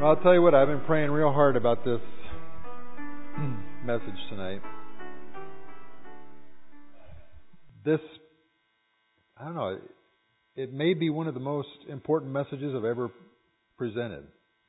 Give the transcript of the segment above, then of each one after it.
I'll tell you what, I've been praying real hard about this message tonight. I don't know, it may be one of the most important messages I've ever presented.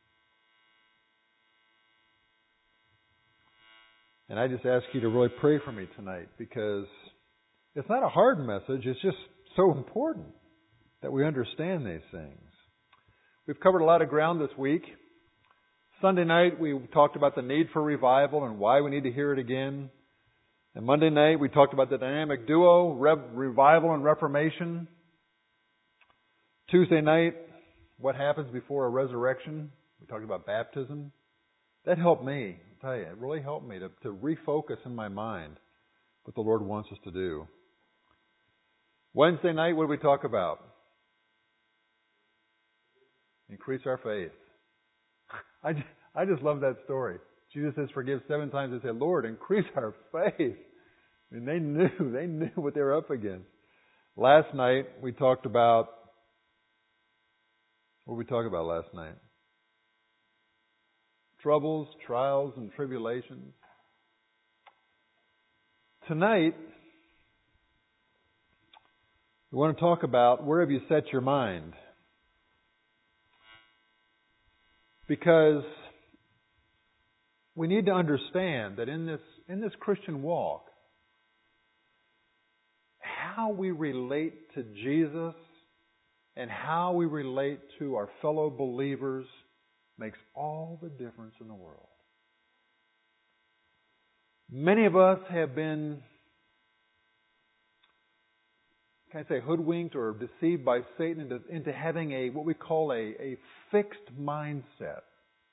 And I just ask you to really pray for me tonight, because it's not a hard message, it's just so important that we understand these things. We've covered a lot of ground this week. Sunday night we talked about the need for revival and why we need to hear it again. And Monday night we talked about the dynamic duo, revival and reformation. Tuesday night, what happens before a resurrection. We talked about baptism. That helped me, I'll tell you, it really helped me to refocus in my mind what the Lord wants us to do. Wednesday night, what did we talk about? Increase our faith. I just love that story. Jesus says, forgive 7 times. They said, Lord, increase our faith. I mean, they knew what they were up against. Last night, we talked about, what did we talk about last night? Troubles, trials, and tribulations. Tonight, we want to talk about where have you set your mind? Because we need to understand that in this Christian walk, how we relate to Jesus and how we relate to our fellow believers makes all the difference in the world. Many of us have been, can I say, hoodwinked or deceived by Satan into having what we call a fixed mindset.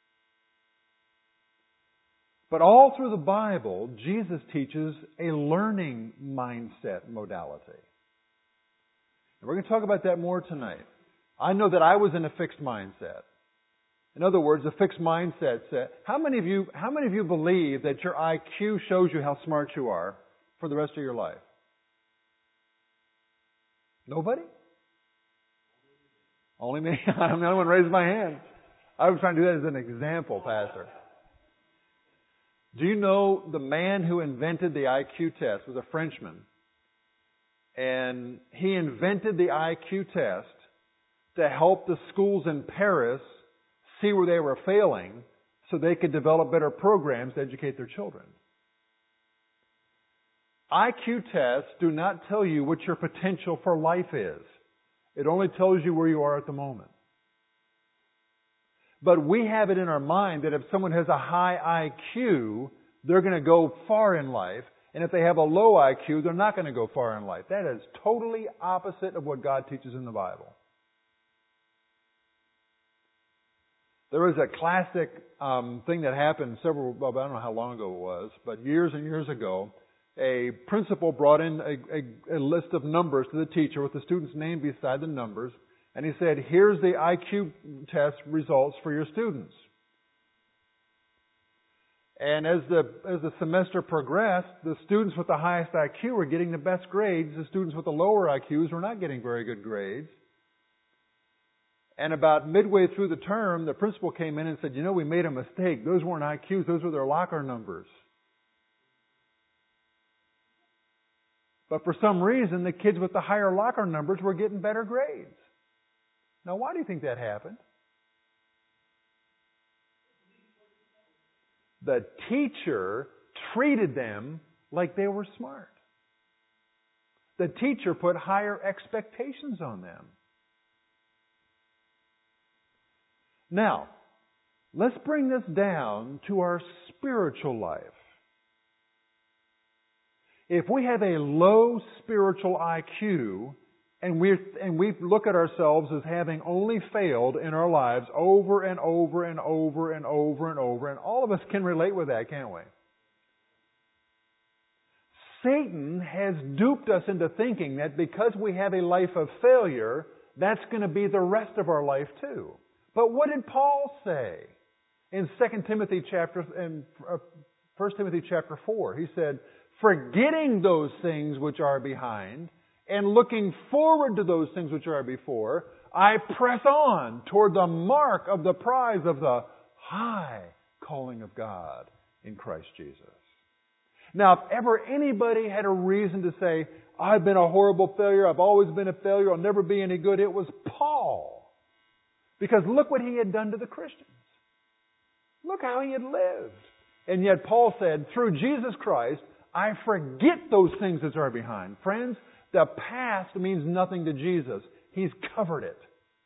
But all through the Bible, Jesus teaches a learning mindset modality. And we're going to talk about that more tonight. I know that I was in a fixed mindset. In other words, a fixed mindset set. How many of you believe that your IQ shows you how smart you are for the rest of your life? Nobody? Only me? I'm the only one who raised my hand. I was trying to do that as an example, Pastor. Do you know the man who invented the IQ test was a Frenchman? And he invented the IQ test to help the schools in Paris see where they were failing so they could develop better programs to educate their children. IQ tests do not tell you what your potential for life is. It only tells you where you are at the moment. But we have it in our mind that if someone has a high IQ, they're going to go far in life. And if they have a low IQ, they're not going to go far in life. That is totally opposite of what God teaches in the Bible. There was a classic thing that happened I don't know how long ago it was, but years and years ago, a principal brought in a list of numbers to the teacher with the student's name beside the numbers. And he said, here's the IQ test results for your students. And as the semester progressed, the students with the highest IQ were getting the best grades. The students with the lower IQs were not getting very good grades. And about midway through the term, the principal came in and said, we made a mistake. Those weren't IQs, those were their locker numbers. But for some reason, the kids with the higher locker numbers were getting better grades. Now, why do you think that happened? The teacher treated them like they were smart. The teacher put higher expectations on them. Now, let's bring this down to our spiritual life. If we have a low spiritual IQ, and we look at ourselves as having only failed in our lives over and over and over and over and over, and all of us can relate with that, can't we? Satan has duped us into thinking that because we have a life of failure, that's going to be the rest of our life too. But what did Paul say in 1 Timothy chapter 4? He said, forgetting those things which are behind, and looking forward to those things which are before, I press on toward the mark of the prize of the high calling of God in Christ Jesus. Now, if ever anybody had a reason to say, I've been a horrible failure, I've always been a failure, I'll never be any good, it was Paul. Because look what he had done to the Christians. Look how he had lived. And yet Paul said, through Jesus Christ, I forget those things that are behind. Friends, the past means nothing to Jesus. He's covered it.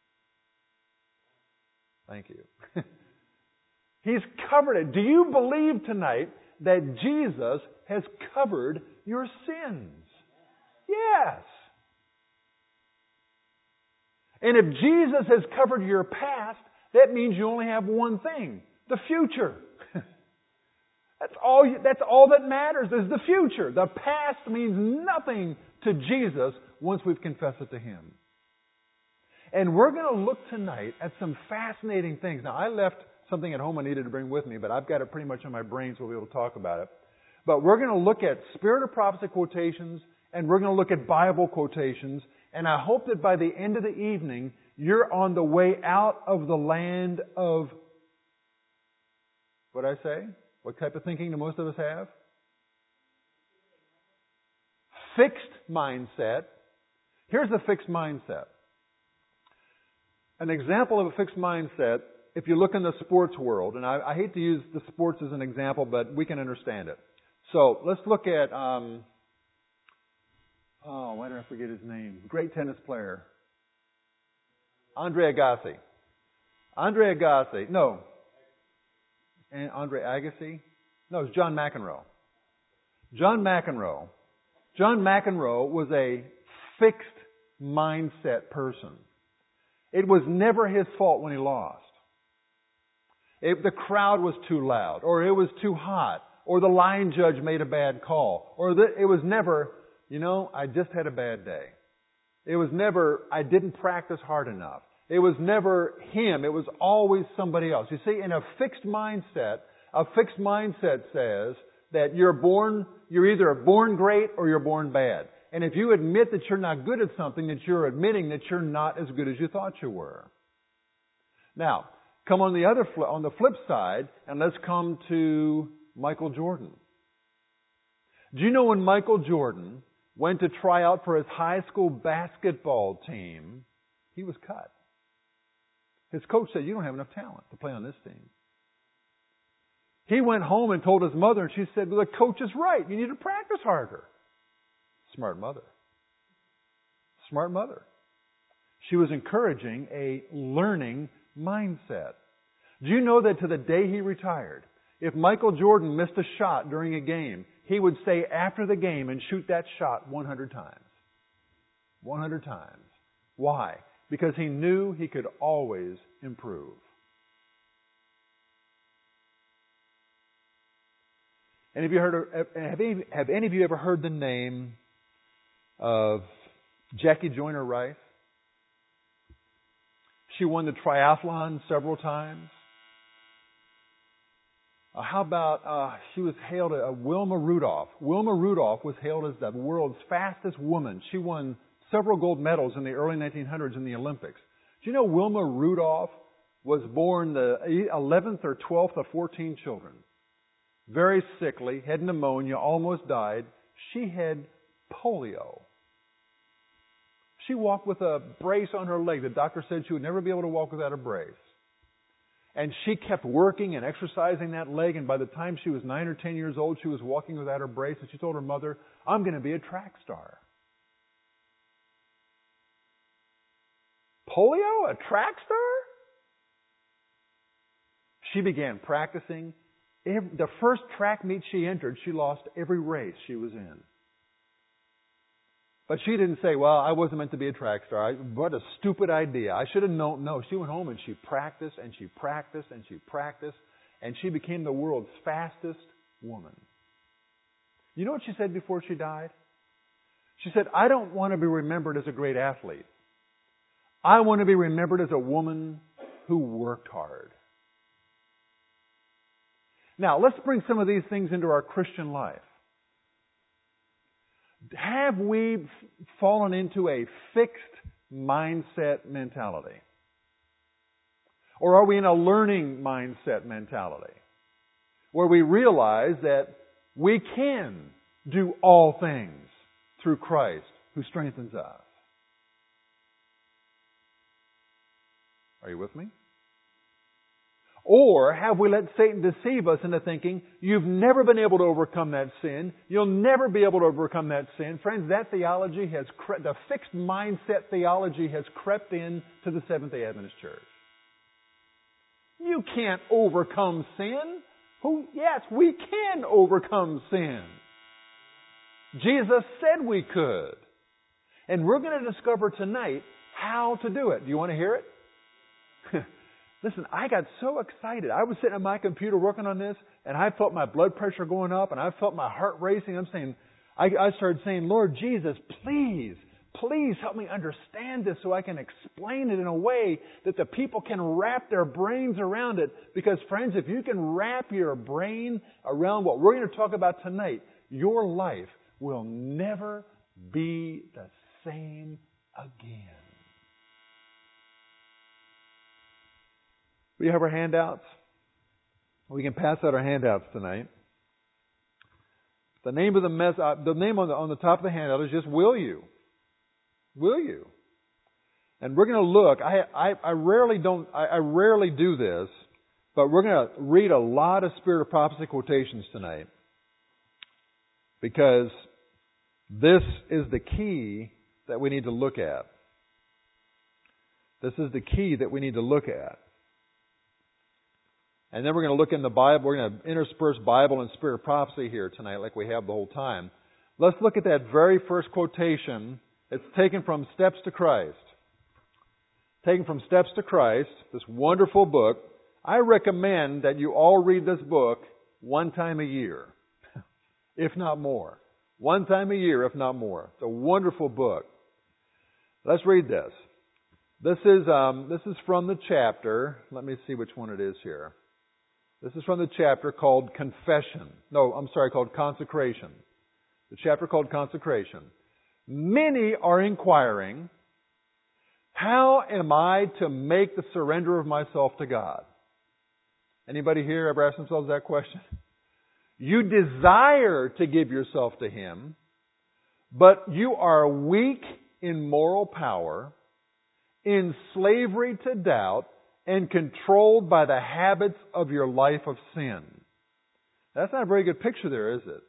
Thank you. He's covered it. Do you believe tonight that Jesus has covered your sins? Yes. And if Jesus has covered your past, that means you only have one thing, the future. That's all that matters is the future. The past means nothing to Jesus once we've confessed it to Him. And we're going to look tonight at some fascinating things. Now, I left something at home I needed to bring with me, but I've got it pretty much on my brain, so we'll be able to talk about it. But we're going to look at Spirit of Prophecy quotations, and we're going to look at Bible quotations. And I hope that by the end of the evening, you're on the way out of the land of, what did I say? What type of thinking do most of us have? Fixed mindset. Here's the fixed mindset. An example of a fixed mindset, if you look in the sports world, and I hate to use the sports as an example, but we can understand it. So let's look at, why did I forget his name? Great tennis player. Andre Agassi. Andre Agassi? No, it's John McEnroe. John McEnroe was a fixed mindset person. It was never his fault when he lost. The crowd was too loud, or it was too hot, or the line judge made a bad call, or it was never, I just had a bad day. It was never, I didn't practice hard enough. It was never him. It was always somebody else. You see, in a fixed mindset says that you're either born great or you're born bad. And if you admit that you're not good at something, that you're admitting that you're not as good as you thought you were. Now, come on the flip side, and let's come to Michael Jordan. Do you know when Michael Jordan went to try out for his high school basketball team, he was cut? His coach said, you don't have enough talent to play on this team. He went home and told his mother, and she said, well, the coach is right. You need to practice harder. Smart mother. She was encouraging a learning mindset. Do you know that to the day he retired, if Michael Jordan missed a shot during a game, he would stay after the game and shoot that shot 100 times. 100 times. Why? Because he knew he could always improve. And have any of you ever heard the name of Jackie Joyner Rice? She won the triathlon several times. How about she was hailed Wilma Rudolph. Wilma Rudolph was hailed as the world's fastest woman. She won several gold medals in the early 1900s in the Olympics. Do you know Wilma Rudolph was born the 11th or 12th of 14 children? Very sickly, had pneumonia, almost died. She had polio. She walked with a brace on her leg. The doctor said she would never be able to walk without a brace. And she kept working and exercising that leg, and by the time she was 9 or 10 years old, she was walking without her brace, and she told her mother, I'm going to be a track star. Polio? A track star? She began practicing. The first track meet she entered, she lost every race she was in. But she didn't say, well, I wasn't meant to be a track star. What a stupid idea. I should have known. No, she went home and she practiced and she practiced and she practiced, and she became the world's fastest woman. You know what she said before she died? She said, I don't want to be remembered as a great athlete. I want to be remembered as a woman who worked hard. Now, let's bring some of these things into our Christian life. Have we fallen into a fixed mindset mentality? Or are we in a learning mindset mentality? Where we realize that we can do all things through Christ who strengthens us. Are you with me? Or have we let Satan deceive us into thinking, you've never been able to overcome that sin, you'll never be able to overcome that sin? Friends, that theology has the fixed mindset theology has crept in to the Seventh-day Adventist Church. You can't overcome sin. Yes, we can overcome sin. Jesus said we could. And we're going to discover tonight how to do it. Do you want to hear it? Listen, I got so excited. I was sitting at my computer working on this, and I felt my blood pressure going up, and I felt my heart racing. I started saying, Lord Jesus, please help me understand this so I can explain it in a way that the people can wrap their brains around it. Because friends, if you can wrap your brain around what we're going to talk about tonight, your life will never be the same again. We have our handouts. We can pass out our handouts tonight. The name of the name on the top of the handout is just "Will you?" Will you? And we're going to look. I rarely do this, but we're going to read a lot of Spirit of Prophecy quotations tonight, because this is the key that we need to look at. This is the key that we need to look at. And then we're going to look in the Bible. We're going to intersperse Bible and Spirit of Prophecy here tonight like we have the whole time. Let's look at that very first quotation. It's taken from Steps to Christ. Taken from Steps to Christ, this wonderful book. I recommend that you all read this book one time a year, if not more. One time a year, if not more. It's a wonderful book. Let's read this. This is from the chapter. Let me see which one it is here. This is from the chapter called called Consecration. The chapter called Consecration. Many are inquiring, how am I to make the surrender of myself to God? Anybody here ever ask themselves that question? You desire to give yourself to Him, but you are weak in moral power, in slavery to doubt, and controlled by the habits of your life of sin. That's not a very good picture there, is it?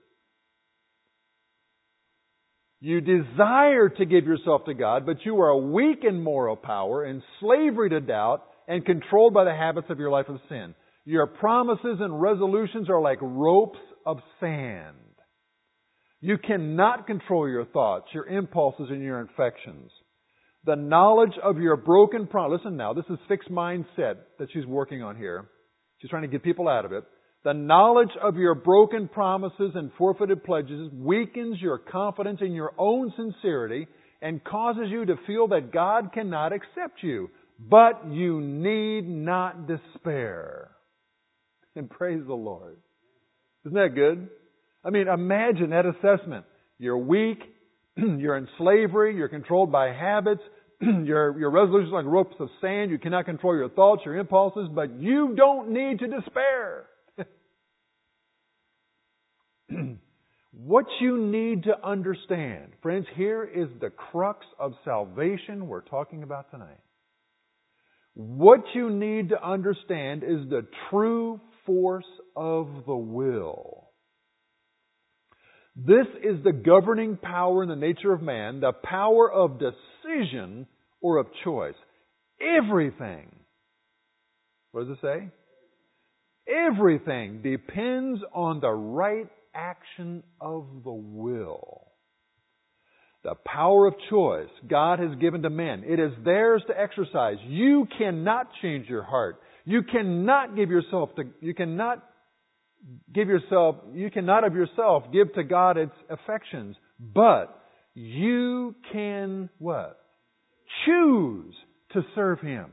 You desire to give yourself to God, but you are weak in moral power, in slavery to doubt, and controlled by the habits of your life of sin. Your promises and resolutions are like ropes of sand. You cannot control your thoughts, your impulses, and your affections. The knowledge of your broken promise. Listen now, this is fixed mindset that she's working on here. She's trying to get people out of it. The knowledge of your broken promises and forfeited pledges weakens your confidence in your own sincerity and causes you to feel that God cannot accept you. But you need not despair. And praise the Lord. Isn't that good? I mean, imagine that assessment. You're weak. You're in slavery. You're controlled by habits. Your resolutions are like ropes of sand. You cannot control your thoughts, your impulses, but you don't need to despair. What you need to understand, friends, here is the crux of salvation we're talking about tonight. What you need to understand is the true force of the will. This is the governing power in the nature of man, the power of decision or of choice. Everything, what does it say? Everything depends on the right action of the will. The power of choice God has given to men. It is theirs to exercise. You cannot change your heart. You cannot of yourself give to God its affections. But you can what? Choose to serve Him.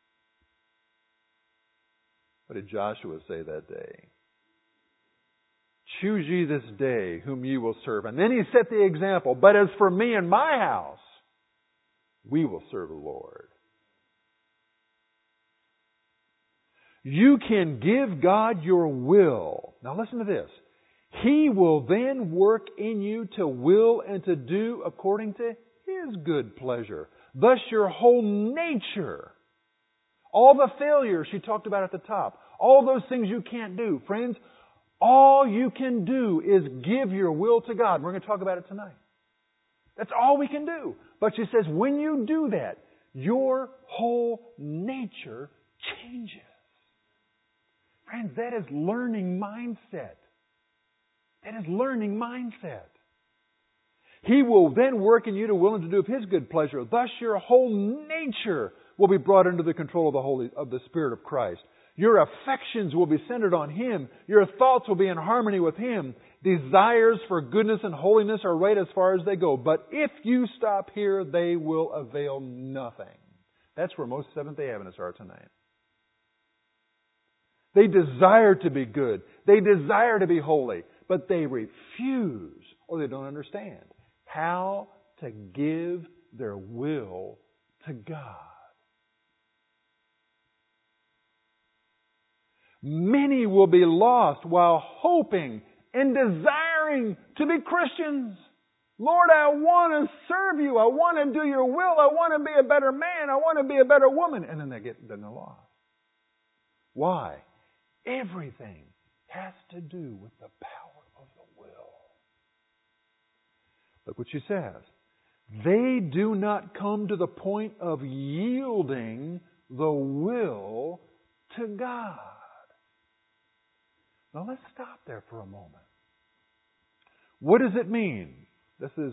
What did Joshua say that day? Choose ye this day whom ye will serve. And then he set the example. But as for me and my house, we will serve the Lord. You can give God your will. Now listen to this. He will then work in you to will and to do according to His good pleasure. Thus your whole nature, all the failures she talked about at the top, all those things you can't do, friends, all you can do is give your will to God. We're going to talk about it tonight. That's all we can do. But she says, when you do that, your whole nature changes. Friends, that is learning mindset. That is learning mindset. He will then work in you to will and to do of His good pleasure. Thus your whole nature will be brought under the control of the Spirit of Christ. Your affections will be centered on Him. Your thoughts will be in harmony with Him. Desires for goodness and holiness are right as far as they go. But if you stop here, they will avail nothing. That's where most Seventh-day Adventists are tonight. They desire to be good. They desire to be holy. But they refuse, or they don't understand, how to give their will to God. Many will be lost while hoping and desiring to be Christians. Lord, I want to serve You. I want to do Your will. I want to be a better man. I want to be a better woman. And then they're lost. Why? Everything has to do with the power of the will. Look what she says. They do not come to the point of yielding the will to God. Now let's stop there for a moment. What does it mean? This is,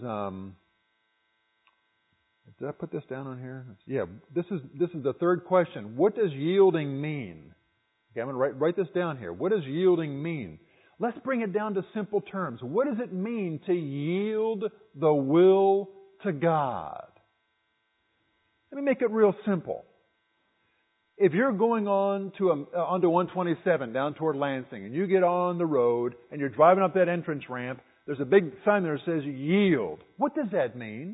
did I put this down on here? Yeah, this is the third question. What does yielding mean? Okay, I'm going to write this down here. What does yielding mean? Let's bring it down to simple terms. What does it mean to yield the will to God? Let me make it real simple. If you're going onto 127 down toward Lansing, and you get on the road and you're driving up that entrance ramp, there's a big sign there that says yield. What does that mean?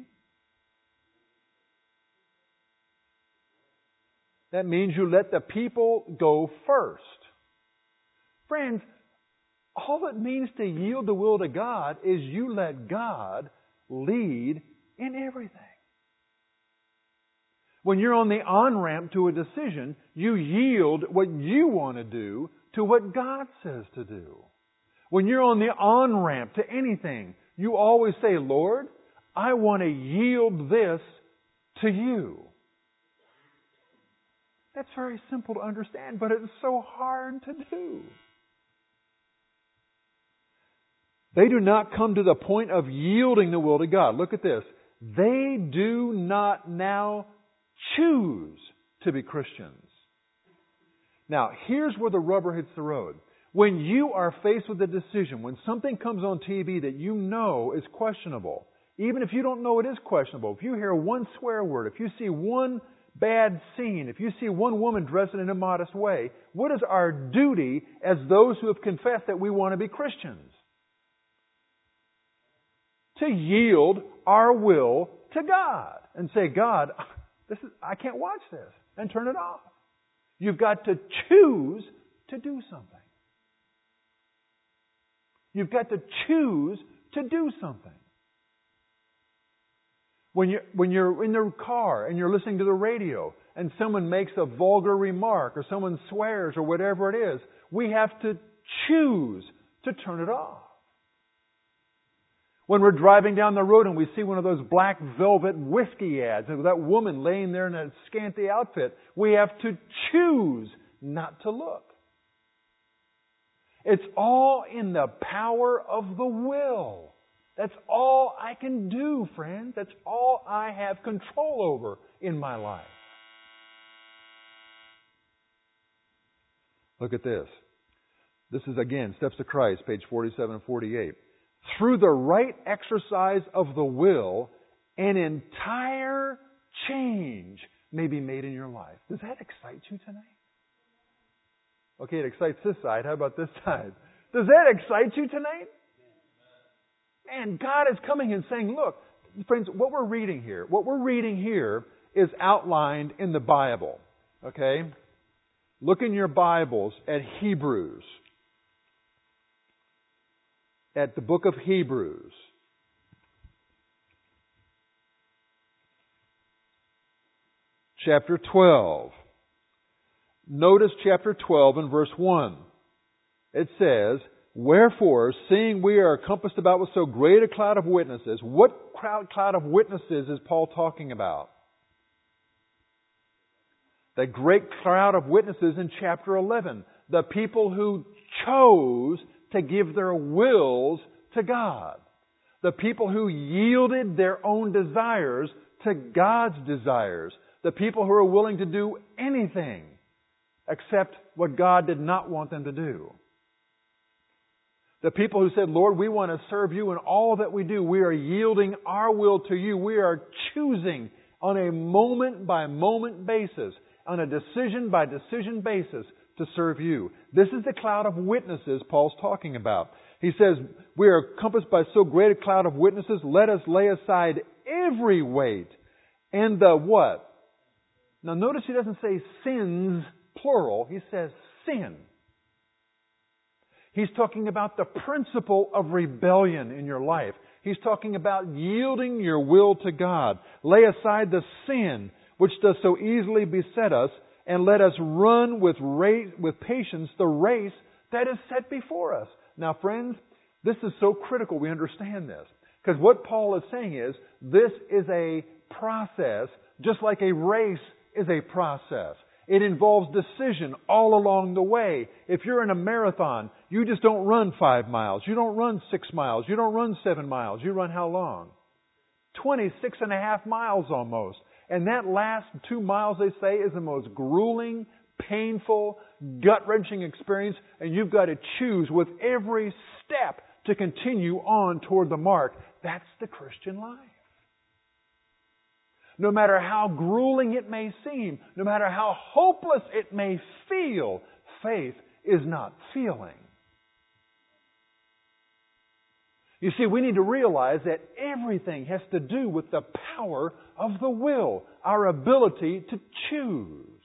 That means you let the people go first. Friends, all it means to yield the will to God is you let God lead in everything. When you're on the on-ramp to a decision, you yield what you want to do to what God says to do. When you're on the on-ramp to anything, you always say, Lord, I want to yield this to You. That's very simple to understand, but it's so hard to do. They do not come to the point of yielding the will to God. Look at this. They do not now choose to be Christians. Now, here's where the rubber hits the road. When you are faced with a decision, when something comes on TV that you know is questionable, even if you don't know it is questionable, if you hear one swear word, if you see one bad scene, if you see one woman dressed in an immodest way, what is our duty as those who have confessed that we want to be Christians? To yield our will to God and say, God, I can't watch this, and turn it off. You've got to choose to do something. You've got to choose to do something. When you're in the car and you're listening to the radio and someone makes a vulgar remark or someone swears or whatever it is, we have to choose to turn it off. When we're driving down the road and we see one of those black velvet whiskey ads and that woman laying there in a scanty outfit, we have to choose not to look. It's all in the power of the will. That's all I can do, friends. That's all I have control over in my life. Look at this. This is, again, Steps to Christ, page 47 and 48. Through the right exercise of the will, an entire change may be made in your life. Does that excite you tonight? Okay, it excites this side. How about this side? Does that excite you tonight? And God is coming and saying, look, friends, what we're reading here is outlined in the Bible. Okay? Look in your Bibles at Hebrews. At the book of Hebrews. Chapter 12. Notice chapter 12 and verse 1. It says, "Wherefore, seeing we are compassed about with so great a cloud of witnesses," what cloud of witnesses is Paul talking about? The great cloud of witnesses in chapter 11. The people who chose to give their wills to God. The people who yielded their own desires to God's desires. The people who are willing to do anything except what God did not want them to do. The people who said, "Lord, we want to serve you in all that we do. We are yielding our will to you. We are choosing on a moment-by-moment basis, on a decision-by-decision basis to serve you." This is the cloud of witnesses Paul's talking about. He says, "We are compassed by so great a cloud of witnesses. Let us lay aside every weight and the" what? Now notice he doesn't say sins, plural. He says sin. He's talking about the principle of rebellion in your life. He's talking about yielding your will to God. Lay aside the sin which does so easily beset us, and let us run with patience the race that is set before us. Now, friends, this is so critical we understand this. Because what Paul is saying is, this is a process, just like a race is a process. It involves decision all along the way. If you're in a marathon, you just don't run 5 miles. You don't run 6 miles. You don't run 7 miles. You run how long? 26.5 miles almost. And that last 2 miles, they say, is the most grueling, painful, gut-wrenching experience. And you've got to choose with every step to continue on toward the mark. That's the Christian life. No matter how grueling it may seem, no matter how hopeless it may feel, faith is not feeling. You see, we need to realize that everything has to do with the power of the will, our ability to choose.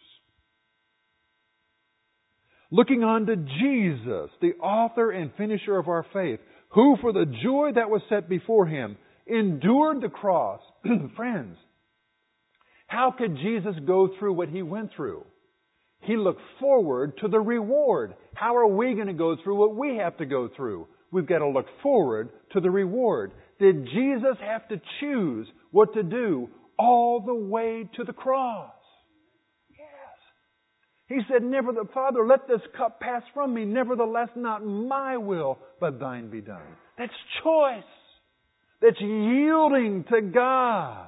Looking on to Jesus, the author and finisher of our faith, who for the joy that was set before Him endured the cross. Friends, how could Jesus go through what He went through? He looked forward to the reward. How are we going to go through what we have to go through? We've got to look forward to the reward. Did Jesus have to choose what to do all the way to the cross? Yes. He said, "Father, let this cup pass from me. Nevertheless, not my will, but thine be done." That's choice. That's yielding to God.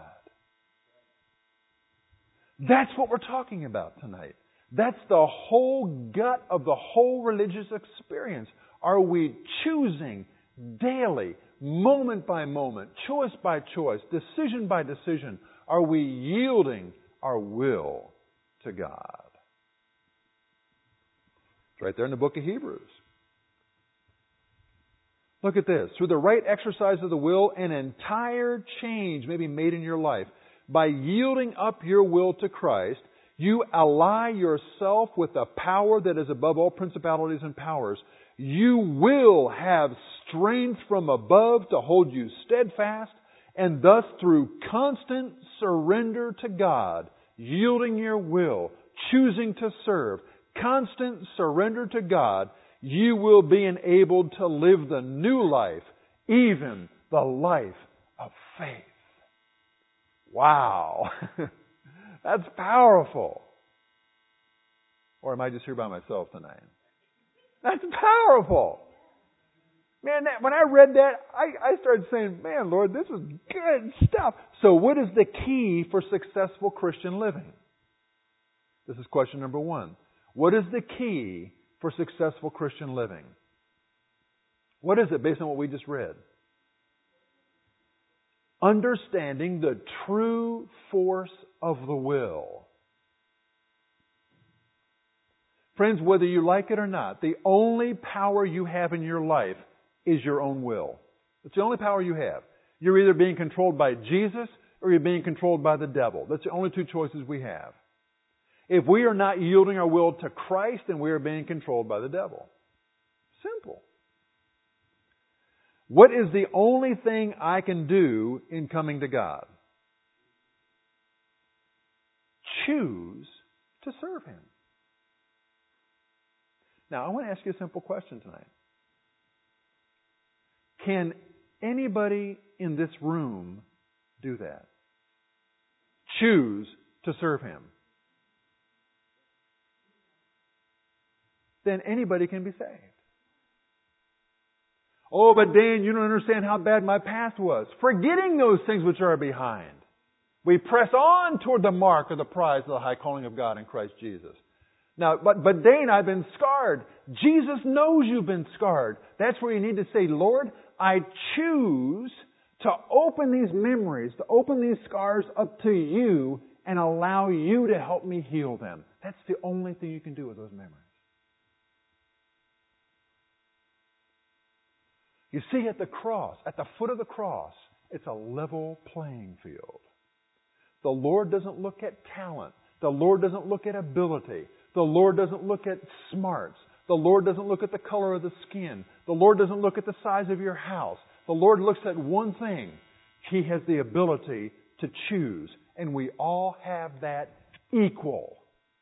That's what we're talking about tonight. That's the whole gut of the whole religious experience. Are we choosing daily, moment by moment, choice by choice, decision by decision? Are we yielding our will to God? It's right there in the book of Hebrews. Look at this. Through the right exercise of the will, an entire change may be made in your life. By yielding up your will to Christ, you ally yourself with the power that is above all principalities and powers. You will have strength from above to hold you steadfast, and thus through constant surrender to God, yielding your will, choosing to serve, constant surrender to God, you will be enabled to live the new life, even the life of faith. Wow. That's powerful. Or am I just here by myself tonight? That's powerful. Man, when I read that, I started saying, "Man, Lord, this is good stuff." So what is the key for successful Christian living? This is question number 1. What is the key for successful Christian living? What is it based on what we just read? Understanding the true force of the will. Friends, whether you like it or not, the only power you have in your life is your own will. It's the only power you have. You're either being controlled by Jesus or you're being controlled by the devil. That's the only two choices we have. If we are not yielding our will to Christ, then we are being controlled by the devil. Simple. What is the only thing I can do in coming to God? Choose to serve Him. Now, I want to ask you a simple question tonight. Can anybody in this room do that? Choose to serve Him. Then anybody can be saved. Oh, but Dan, you don't understand how bad my past was. Forgetting those things which are behind, we press on toward the mark of the prize of the high calling of God in Christ Jesus. Now, but Dane, I've been scarred. Jesus knows you've been scarred. That's where you need to say, Lord, I choose to open these memories, to open these scars up to You and allow You to help me heal them. That's the only thing you can do with those memories. You see, at the cross, at the foot of the cross, it's a level playing field. The Lord doesn't look at talent. The Lord doesn't look at ability. The Lord doesn't look at smarts. The Lord doesn't look at the color of the skin. The Lord doesn't look at the size of your house. The Lord looks at one thing. He has the ability to choose. And we all have that equal.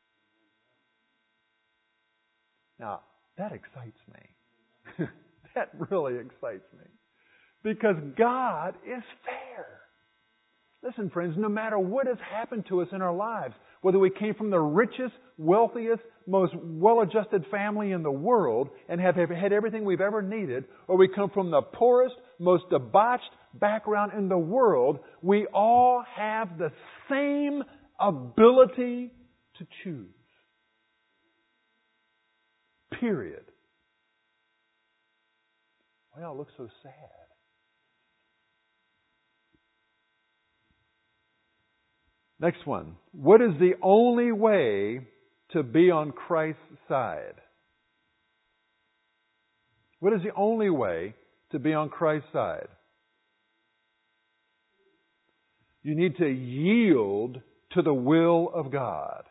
Now, that excites me. That really excites me. Because God is fair. Listen, friends, no matter what has happened to us in our lives, whether we came from the richest, wealthiest, most well-adjusted family in the world and have had everything we've ever needed, or we come from the poorest, most debauched background in the world, we all have the same ability to choose. Period. Why y'all look so sad? Next one. What is the only way to be on Christ's side? What is the only way to be on Christ's side? You need to yield to the will of God.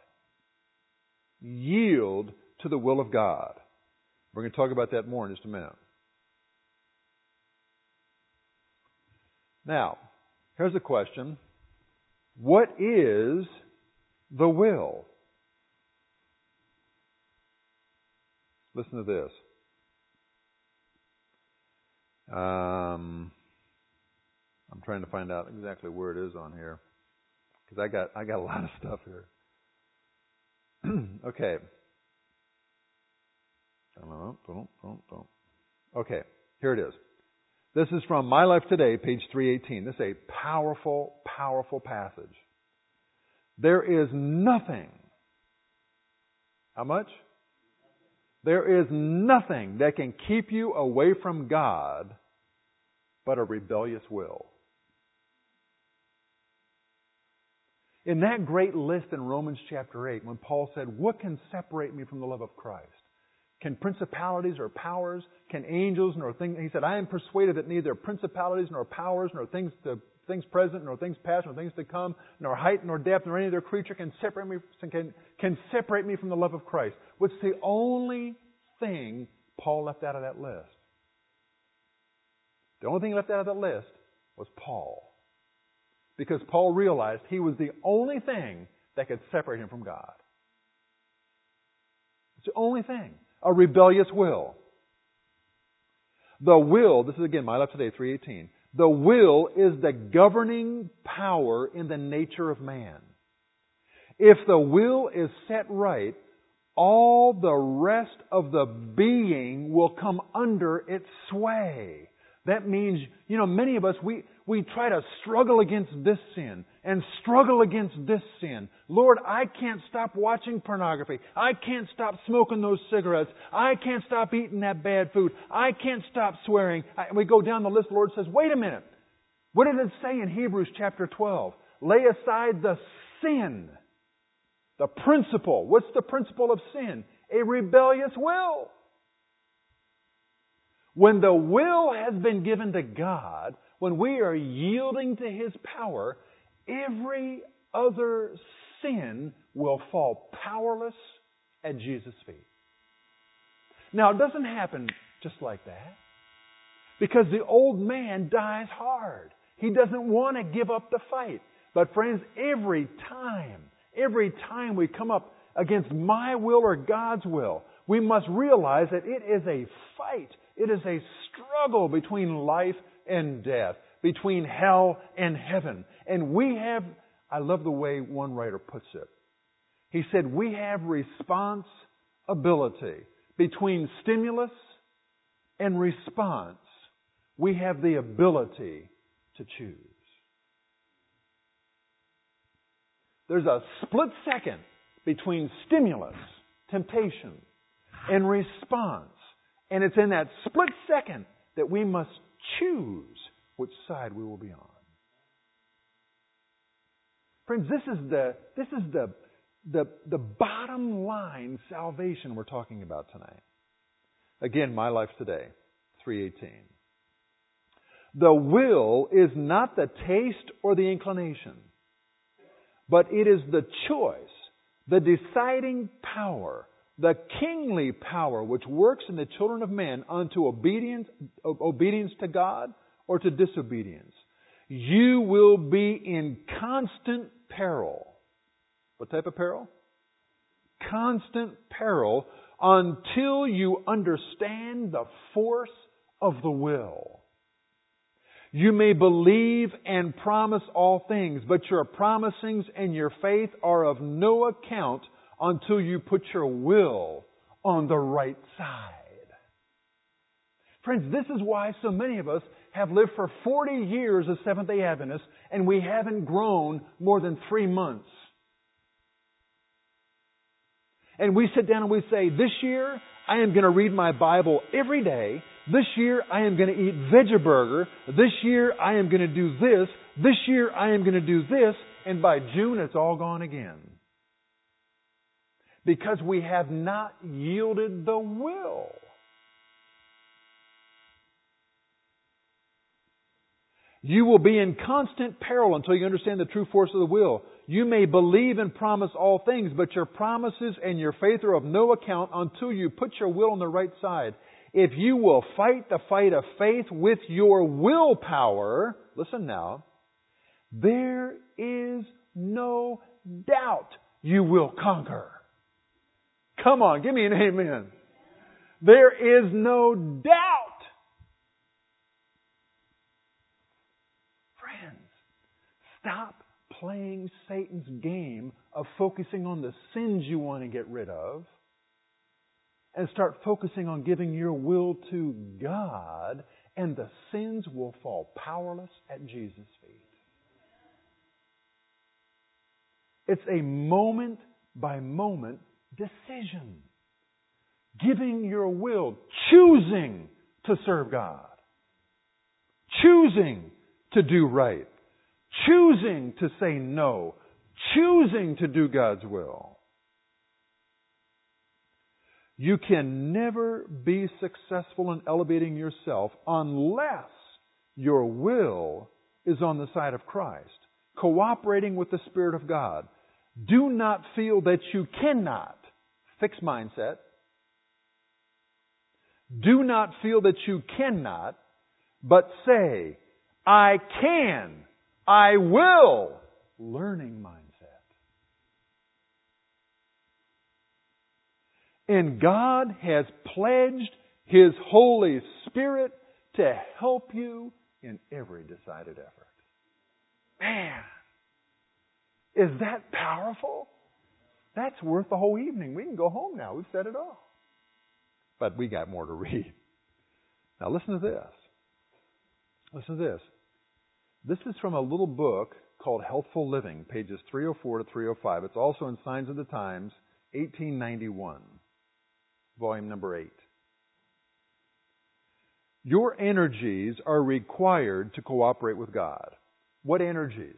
Yield to the will of God. We're going to talk about that more in just a minute. Now, here's a question. What is the will? Listen to this. I'm trying to find out exactly where it is on here, because I got a lot of stuff here. Okay. Okay, here it is. This is from My Life Today, page 318. This is a powerful, powerful passage. There is nothing. How much? There is nothing that can keep you away from God but a rebellious will. In that great list in Romans chapter 8, when Paul said, what can separate me from the love of Christ? Can principalities or powers, can angels nor things? He said, I am persuaded that neither principalities nor powers nor things present nor things past nor things to come, nor height nor depth nor any other creature can separate me from the love of Christ. What's the only thing Paul left out of that list? The only thing he left out of that list was Paul. Because Paul realized he was the only thing that could separate him from God. It's the only thing. A rebellious will. The will, this is again My Life Today, 318. The will is the governing power in the nature of man. If the will is set right, all the rest of the being will come under its sway. That means, many of us, we try to struggle against this sin and struggle against this sin. Lord, I can't stop watching pornography. I can't stop smoking those cigarettes. I can't stop eating that bad food. I can't stop swearing. We go down the list. The Lord says, wait a minute. What did it say in Hebrews chapter 12? Lay aside the sin. The principle. What's the principle of sin? A rebellious will. When the will has been given to God, when we are yielding to His power, every other sin will fall powerless at Jesus' feet. Now, it doesn't happen just like that, because the old man dies hard. He doesn't want to give up the fight. But friends, every time we come up against my will or God's will, we must realize that it is a fight. It is a struggle between life and death, between hell and heaven. And we have, I love the way one writer puts it. He said, we have responsibility. Between stimulus and response, we have the ability to choose. There's a split second between stimulus, temptation, and response. And it's in that split second that we must choose which side we will be on. Friends, this is the bottom line salvation we're talking about tonight. Again, My Life Today, 3:18. The will is not the taste or the inclination, but it is the choice, the deciding power, the kingly power which works in the children of men unto obedience to God or to disobedience. You will be in constant peril. What type of peril? Constant peril until you understand the force of the will. You may believe and promise all things, but your promisings and your faith are of no account until you put your will on the right side. Friends, this is why so many of us have lived for 40 years as Seventh-day Adventists, and we haven't grown more than 3 months. And we sit down and we say, this year I am going to read my Bible every day. This year I am going to eat Vegaburger. This year I am going to do this. This year I am going to do this. And by June it's all gone again. Because we have not yielded the will. You will be in constant peril until you understand the true force of the will. You may believe and promise all things, but your promises and your faith are of no account until you put your will on the right side. If you will fight the fight of faith with your willpower, listen now, there is no doubt you will conquer. Come on, give me an amen. There is no doubt. Stop playing Satan's game of focusing on the sins you want to get rid of and start focusing on giving your will to God, and the sins will fall powerless at Jesus' feet. It's a moment-by-moment decision. Giving your will, choosing to serve God, choosing to do right. Choosing to say no. Choosing to do God's will. You can never be successful in elevating yourself unless your will is on the side of Christ, cooperating with the Spirit of God. Do not feel that you cannot. Fixed mindset. Do not feel that you cannot, but say, I can. I will. Learning mindset. And God has pledged His Holy Spirit to help you in every decided effort. Man, is that powerful? That's worth the whole evening. We can go home now. We've said it all. But we got more to read. Now listen to this. Listen to this. This is from a little book called Healthful Living, pages 304 to 305. It's also in Signs of the Times, 1891, volume number 8. Your energies are required to cooperate with God. What energies?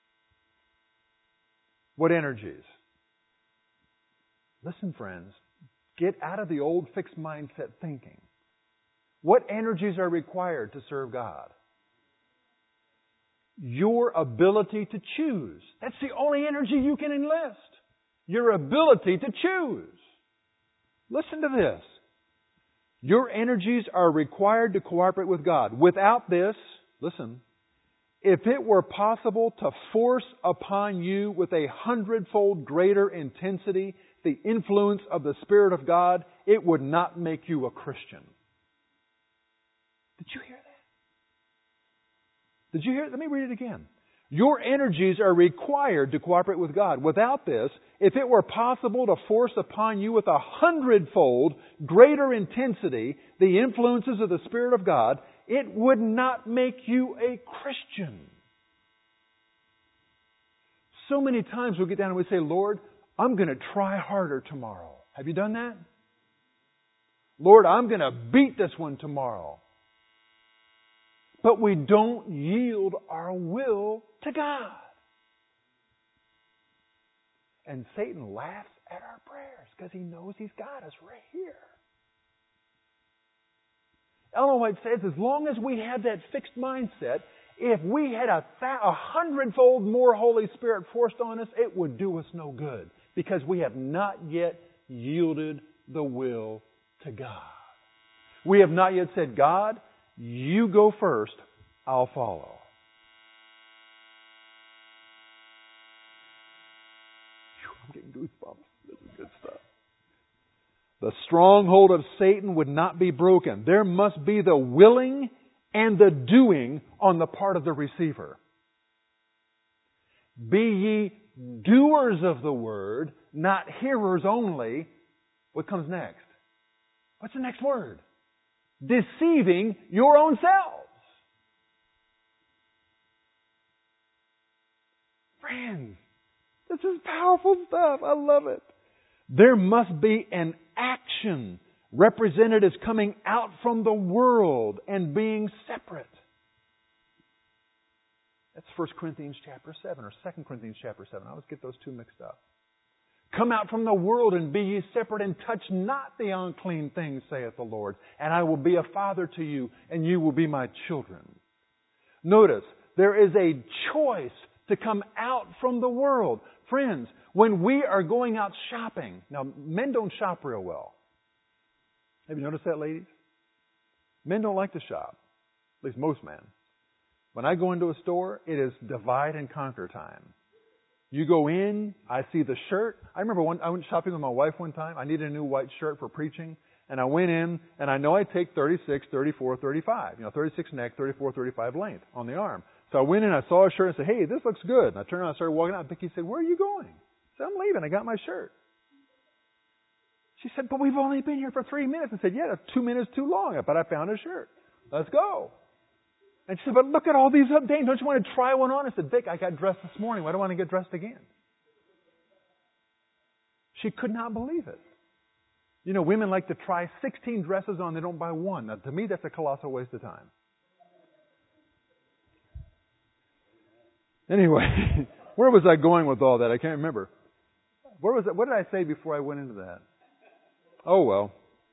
What energies? Listen, friends, get out of the old fixed mindset thinking. What energies are required to serve God? your ability to choose. That's the only energy you can enlist. Your ability to choose. Listen to this. Your energies are required to cooperate with God. Without this, listen, if it were possible to force upon you with 100-fold greater intensity the influence of the Spirit of God, it would not make you a Christian. Did you hear that? Did you hear it? Let me read it again. Your energies are required to cooperate with God. Without this, if it were possible to force upon you with 100-fold greater intensity the influences of the Spirit of God, it would not make you a Christian. So many times we'll get down and we say, Lord, I'm going to try harder tomorrow. Have you done that? Lord, I'm going to beat this one tomorrow. But we don't yield our will to God. And Satan laughs at our prayers because he knows he's got us right here. Ellen White says, as long as we have that fixed mindset, if we had 100-fold more Holy Spirit forced on us, it would do us no good. Because we have not yet yielded the will to God. We have not yet said, God, you go first, I'll follow. I'm getting goosebumps. This is good stuff. The stronghold of Satan would not be broken. There must be the willing and the doing on the part of the receiver. Be ye doers of the word, not hearers only. What comes next? What's the next word? Deceiving your own selves. Friends, this is powerful stuff. I love it. There must be an action represented as coming out from the world and being separate. That's 1 Corinthians chapter 7 or 2 Corinthians chapter 7. I always get those two mixed up. Come out from the world and be ye separate and touch not the unclean things, saith the Lord. And I will be a father to you and you will be my children. Notice, there is a choice to come out from the world. Friends, when we are going out shopping, now men don't shop real well. Have you noticed that, ladies? Men don't like to shop. At least most men. When I go into a store, it is divide and conquer time. You go in, I see the shirt. I remember I went shopping with my wife one time. I needed a new white shirt for preaching. And I went in, and I know I take 36, 34, 35. 36 neck, 34, 35 length on the arm. So I went in, I saw a shirt, and said, hey, this looks good. And I turned around and started walking out. And Becky said, where are you going? I said, I'm leaving. I got my shirt. She said, but we've only been here for 3 minutes. I said, yeah, that's 2 minutes too long. But I found a shirt. Let's go. And she said, but look at all these updates. Don't you want to try one on? I said, Vic, I got dressed this morning. Why do I want to get dressed again? She could not believe it. Women like to try 16 dresses on. They don't buy one. Now, to me, that's a colossal waste of time. Anyway, where was I going with all that? I can't remember. Where was it? What did I say before I went into that? Oh, well.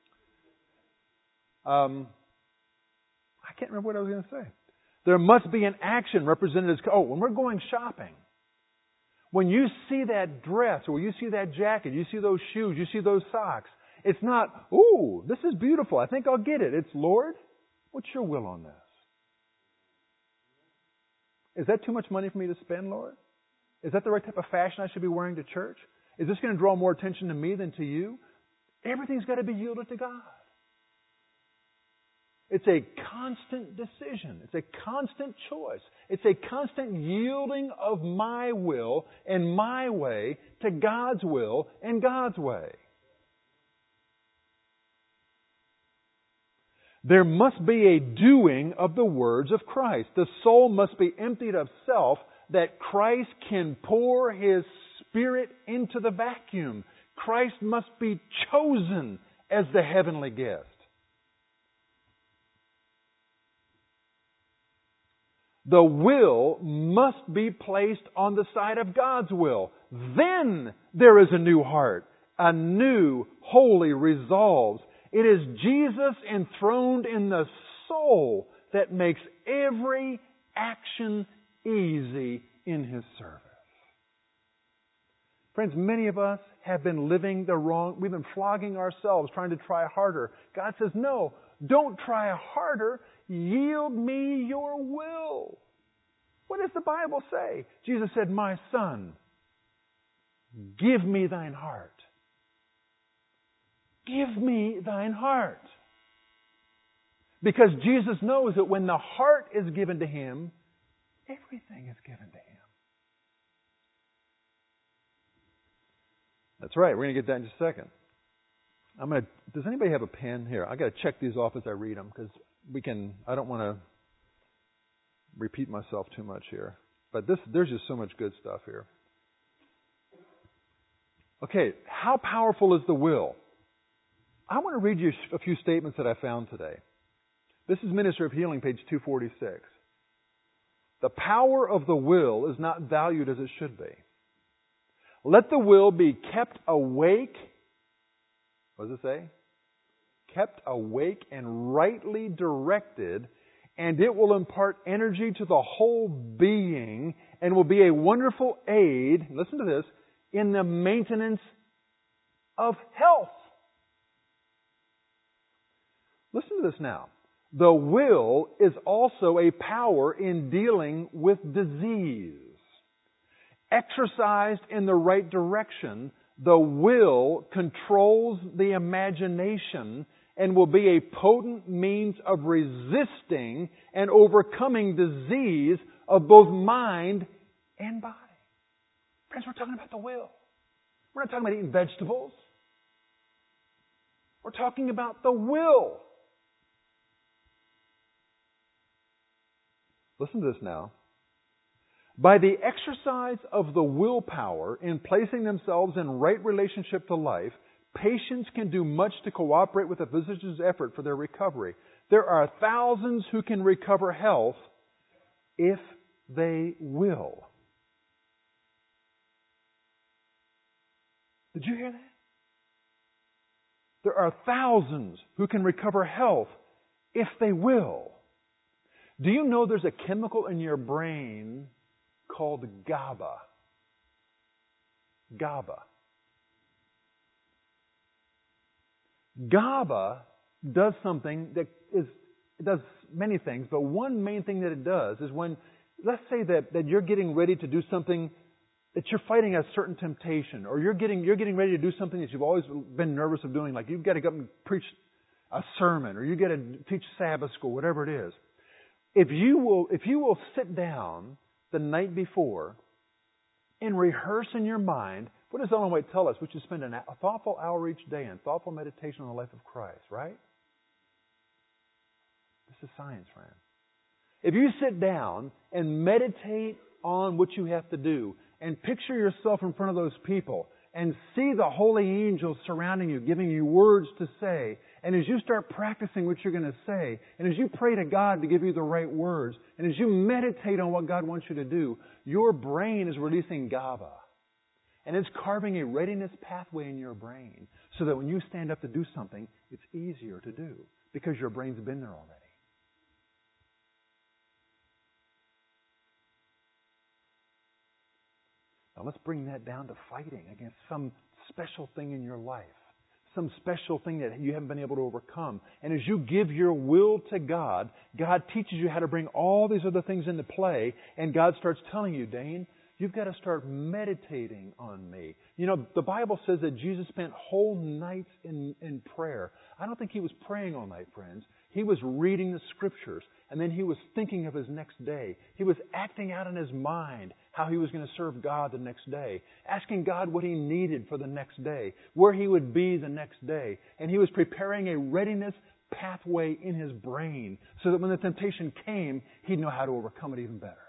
I can't remember what I was going to say. There must be an action represented as, when we're going shopping, when you see that dress or you see that jacket, you see those shoes, you see those socks, it's not, ooh, this is beautiful. I think I'll get it. It's, Lord, what's your will on this? Is that too much money for me to spend, Lord? Is that the right type of fashion I should be wearing to church? Is this going to draw more attention to me than to you? Everything's got to be yielded to God. It's a constant decision. It's a constant choice. It's a constant yielding of my will and my way to God's will and God's way. There must be a doing of the words of Christ. The soul must be emptied of self that Christ can pour His Spirit into the vacuum. Christ must be chosen as the heavenly guest. The will must be placed on the side of God's will. Then there is a new heart, a new holy resolve. It is Jesus enthroned in the soul that makes every action easy in His service. Friends, many of us have been living the wrong, we've been flogging ourselves trying to try harder. God says, no, don't try harder. Yield me your will. What does the Bible say? Jesus said, my son, give me thine heart. Give me thine heart. Because Jesus knows that when the heart is given to Him, everything is given to Him. That's right. We're going to get that in just a second. Does anybody have a pen here? I got to check these off as I read them because I don't want to repeat myself too much here. But there's just so much good stuff here. Okay, how powerful is the will? I want to read you a few statements that I found today. This is Ministry of Healing, page 246. The power of the will is not valued as it should be. Let the will be kept awake. What does it say? Kept awake and rightly directed, and it will impart energy to the whole being and will be a wonderful aid, listen to this, in the maintenance of health. Listen to this now. The will is also a power in dealing with disease. Exercised in the right direction, the will controls the imagination and will be a potent means of resisting and overcoming disease of both mind and body. Friends, we're talking about the will. We're not talking about eating vegetables. We're talking about the will. Listen to this now. By the exercise of the willpower in placing themselves in right relationship to life, patients can do much to cooperate with the physician's effort for their recovery. There are thousands who can recover health if they will. Did you hear that? There are thousands who can recover health if they will. Do you know there's a chemical in your brain called GABA? GABA. GABA does something that it does many things, but one main thing that it does is when, let's say that you're getting ready to do something, that you're fighting a certain temptation, or you're getting ready to do something that you've always been nervous of doing, like you've got to go and preach a sermon, or you've got to teach Sabbath school, whatever it is. If you will sit down the night before and rehearse in your mind, what does Ellen White tell us? We should spend a thoughtful hour each day in thoughtful meditation on the life of Christ, right? This is science, friend. If you sit down and meditate on what you have to do and picture yourself in front of those people and see the holy angels surrounding you, giving you words to say, and as you start practicing what you're going to say, and as you pray to God to give you the right words, and as you meditate on what God wants you to do, your brain is releasing GABA. And it's carving a readiness pathway in your brain so that when you stand up to do something, it's easier to do because your brain's been there already. Now let's bring that down to fighting against some special thing in your life. Some special thing that you haven't been able to overcome. And as you give your will to God, God teaches you how to bring all these other things into play. And God starts telling you, Dane, you've got to start meditating on me. You know, the Bible says that Jesus spent whole nights in prayer. I don't think He was praying all night, friends. He was reading the Scriptures. And then He was thinking of His next day. He was acting out in His mind how He was going to serve God the next day. Asking God what He needed for the next day. Where He would be the next day. And He was preparing a readiness pathway in His brain so that when the temptation came, He'd know how to overcome it even better.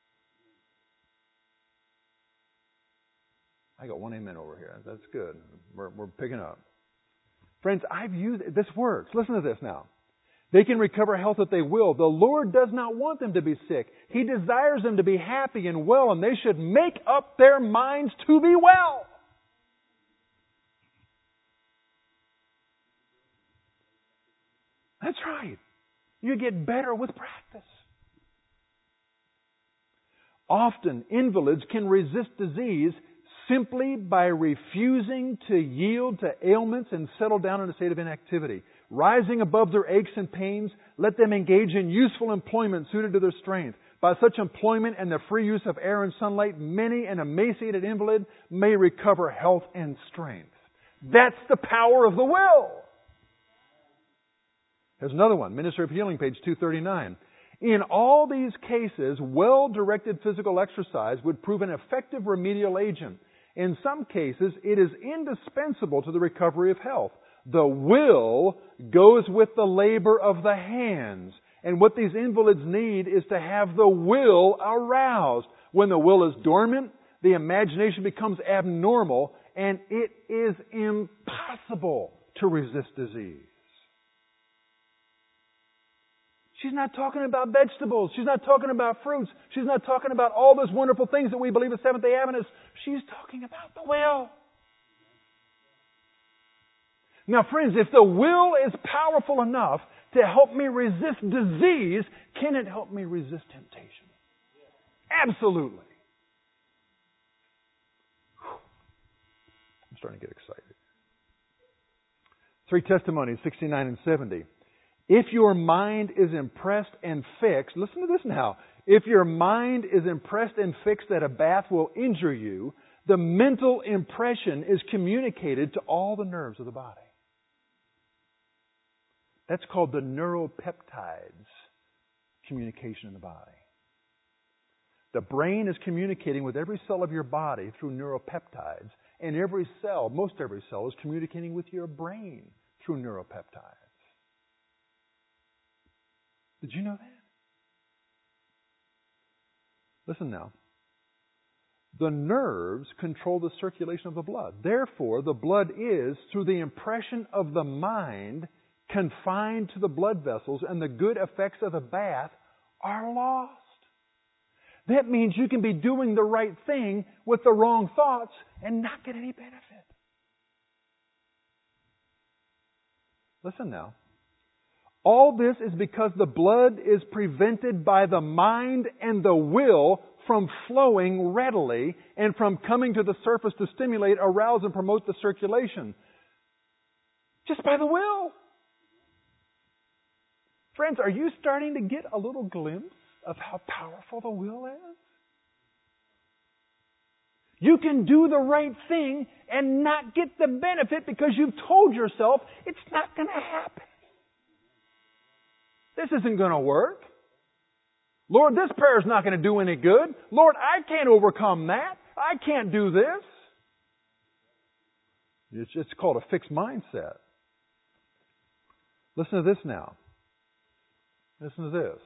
I got one amen over here. That's good. We're picking up. Friends, I've used it. This works. Listen to this now. They can recover health if they will. The Lord does not want them to be sick. He desires them to be happy and well, and they should make up their minds to be well. That's right. You get better with practice. Often, invalids can resist disease simply by refusing to yield to ailments and settle down in a state of inactivity. Rising above their aches and pains, let them engage in useful employment suited to their strength. By such employment and the free use of air and sunlight, many an emaciated invalid may recover health and strength. That's the power of the will. Here's another one, Ministry of Healing, page 239. In all these cases, well-directed physical exercise would prove an effective remedial agent. In some cases, it is indispensable to the recovery of health. The will goes with the labor of the hands. And what these invalids need is to have the will aroused. When the will is dormant, the imagination becomes abnormal, and it is impossible to resist disease. She's not talking about vegetables. She's not talking about fruits. She's not talking about all those wonderful things that we believe as Seventh-day Adventists. She's talking about the will. Now, friends, if the will is powerful enough to help me resist disease, can it help me resist temptation? Absolutely. I'm starting to get excited. 3 testimonies, 69 and 70. If your mind is impressed and fixed, listen to this now. If your mind is impressed and fixed that a bath will injure you, the mental impression is communicated to all the nerves of the body. That's called the neuropeptides communication in the body. The brain is communicating with every cell of your body through neuropeptides, and every cell, most every cell, is communicating with your brain through neuropeptides. Did you know that? Listen now. The nerves control the circulation of the blood. Therefore, the blood is, through the impression of the mind, confined to the blood vessels, and the good effects of the bath are lost. That means you can be doing the right thing with the wrong thoughts and not get any benefit. Listen now. All this is because the blood is prevented by the mind and the will from flowing readily and from coming to the surface to stimulate, arouse, and promote the circulation. Just by the will. Friends, are you starting to get a little glimpse of how powerful the will is? You can do the right thing and not get the benefit because you've told yourself it's not going to happen. This isn't going to work. Lord, this prayer is not going to do any good. Lord, I can't overcome that. I can't do this. It's called a fixed mindset. Listen to this now. Listen to this.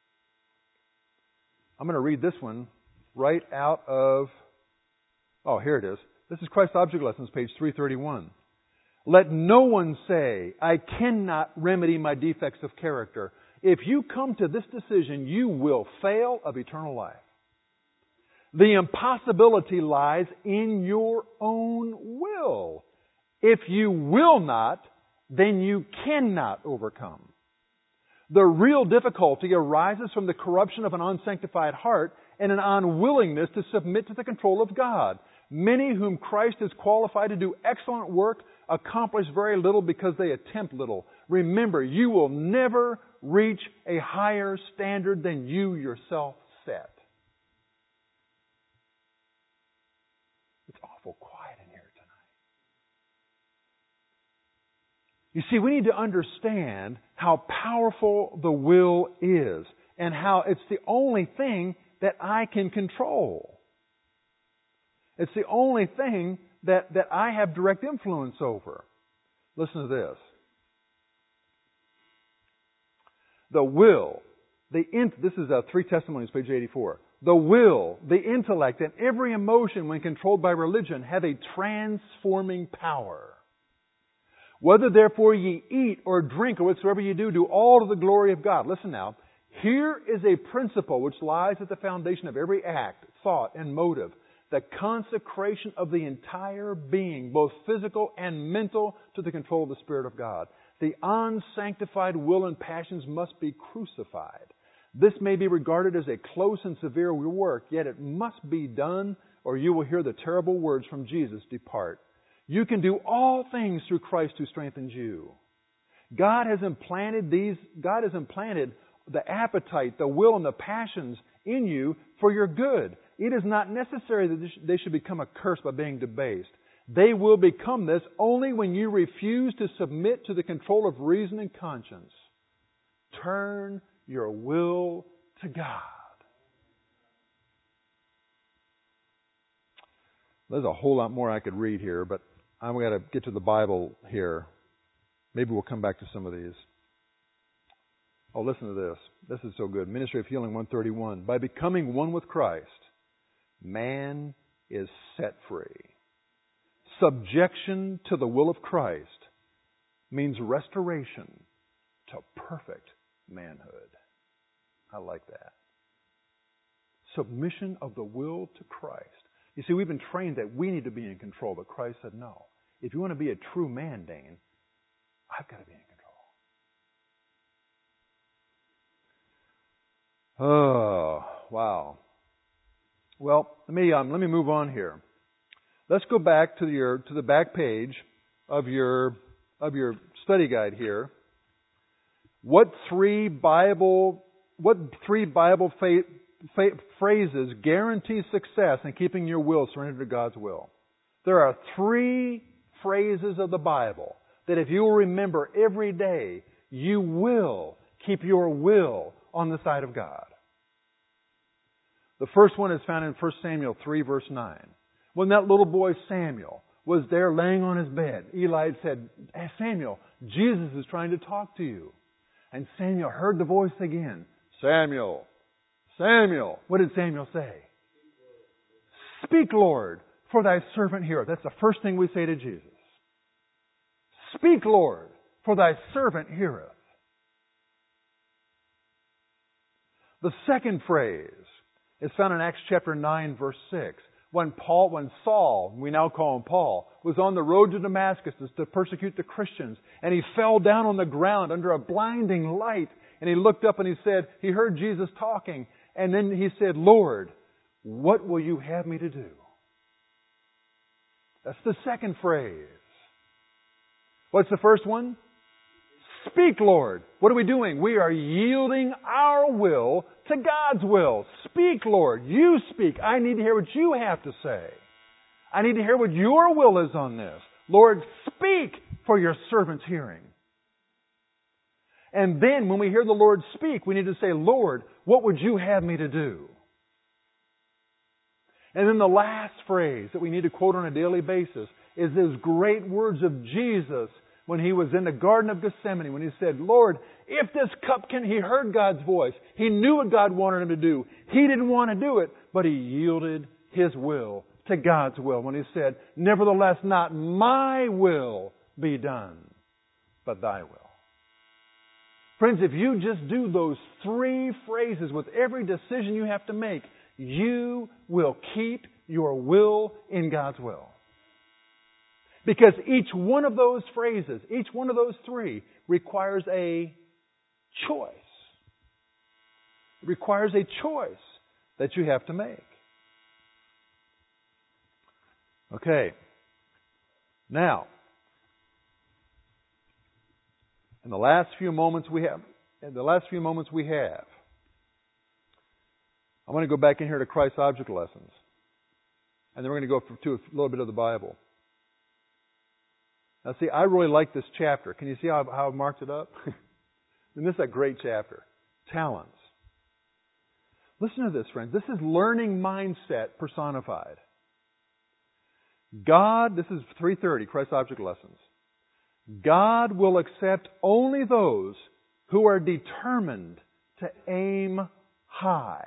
I'm going to read this one right out of... Oh, here it is. This is Christ's Object Lessons, page 331. Let no one say, I cannot remedy my defects of character. If you come to this decision, you will fail of eternal life. The impossibility lies in your own will. If you will not, then you cannot overcome. The real difficulty arises from the corruption of an unsanctified heart and an unwillingness to submit to the control of God. Many whom Christ has qualified to do excellent work accomplish very little because they attempt little. Remember, you will never reach a higher standard than you yourself set. It's awful quiet in here tonight. You see, we need to understand how powerful the will is and how it's the only thing that I can control. It's the only thing that I have direct influence over. Listen to this. The will, this is 3 Testimonies, page 84. The will, the intellect, and every emotion, when controlled by religion, have a transforming power. Whether therefore ye eat or drink or whatsoever ye do, do all to the glory of God. Listen now. Here is a principle which lies at the foundation of every act, thought, and motive. The consecration of the entire being, both physical and mental, to the control of the Spirit of God. The unsanctified will and passions must be crucified. This may be regarded as a close and severe work, yet it must be done, or you will hear the terrible words from Jesus, depart. You can do all things through Christ who strengthens you. God has implanted the appetite, the will, and the passions in you for your good. It is not necessary that they should become a curse by being debased. They will become this only when you refuse to submit to the control of reason and conscience. Turn your will to God. There's a whole lot more I could read here, but I'm going to get to the Bible here. Maybe we'll come back to some of these. Oh, listen to this. This is so good. Ministry of Healing 131. By becoming one with Christ, man is set free. Subjection to the will of Christ means restoration to perfect manhood. I like that. Submission of the will to Christ. You see, we've been trained that we need to be in control, but Christ said, no. If you want to be a true man, Dane, I've got to be in control. Oh, wow. Well, let me move on here. Let's go back to the back page of your study guide here. What three Bible phrases guarantee success in keeping your will surrendered to God's will? There are three phrases of the Bible that if you will remember every day, you will keep your will on the side of God. The first one is found in 1 Samuel 3, verse 9. When that little boy Samuel was there laying on his bed, Eli said, hey, Samuel, Jesus is trying to talk to you. And Samuel heard the voice again. Samuel, Samuel. What did Samuel say? Speak, Lord, for thy servant heareth. That's the first thing we say to Jesus. Speak, Lord, for thy servant heareth. The second phrase is found in Acts chapter 9, verse 6. When Saul, we now call him Paul, was on the road to Damascus to persecute the Christians, and he fell down on the ground under a blinding light, and he looked up and he said, he heard Jesus talking, and then he said, Lord, what will you have me to do? That's the second phrase. What's the first one? Speak, Lord. What are we doing? We are yielding our will to God's will. Speak, Lord. You speak. I need to hear what you have to say. I need to hear what your will is on this. Lord, speak for your servant's hearing. And then when we hear the Lord speak, we need to say, Lord, what would you have me to do? And then the last phrase that we need to quote on a daily basis is those great words of Jesus when he was in the Garden of Gethsemane, when he said, Lord, if this cup can... He heard God's voice. He knew what God wanted him to do. He didn't want to do it, but he yielded his will to God's will when he said, nevertheless, not my will be done, but thy will. Friends, if you just do those three phrases with every decision you have to make, you will keep your will in God's will. Because each one of those phrases, each one of those three, requires a choice. It requires a choice that you have to make. Okay. Now, in the last few moments we have, I want to go back in here to Christ's object lessons. And then we're going to go to a little bit of the Bible. Now see, I really like this chapter. Can you see how I've marked it up? And this is a great chapter. Talents. Listen to this, friends. This is learning mindset personified. God, this is 3:30, Christ's object lessons. God will accept only those who are determined to aim high.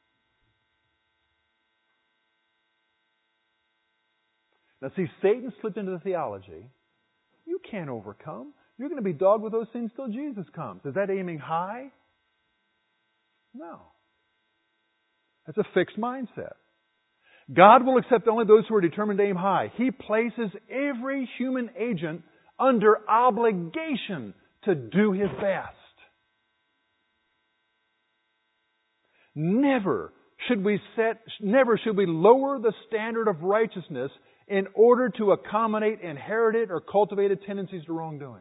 Now see, Satan slipped into the theology. You can't overcome. You're going to be dogged with those things till Jesus comes. Is that aiming high? No. That's a fixed mindset. God will accept only those who are determined to aim high. He places every human agent under obligation to do his best. Never should we lower the standard of righteousness in order to accommodate inherited or cultivated tendencies to wrongdoing.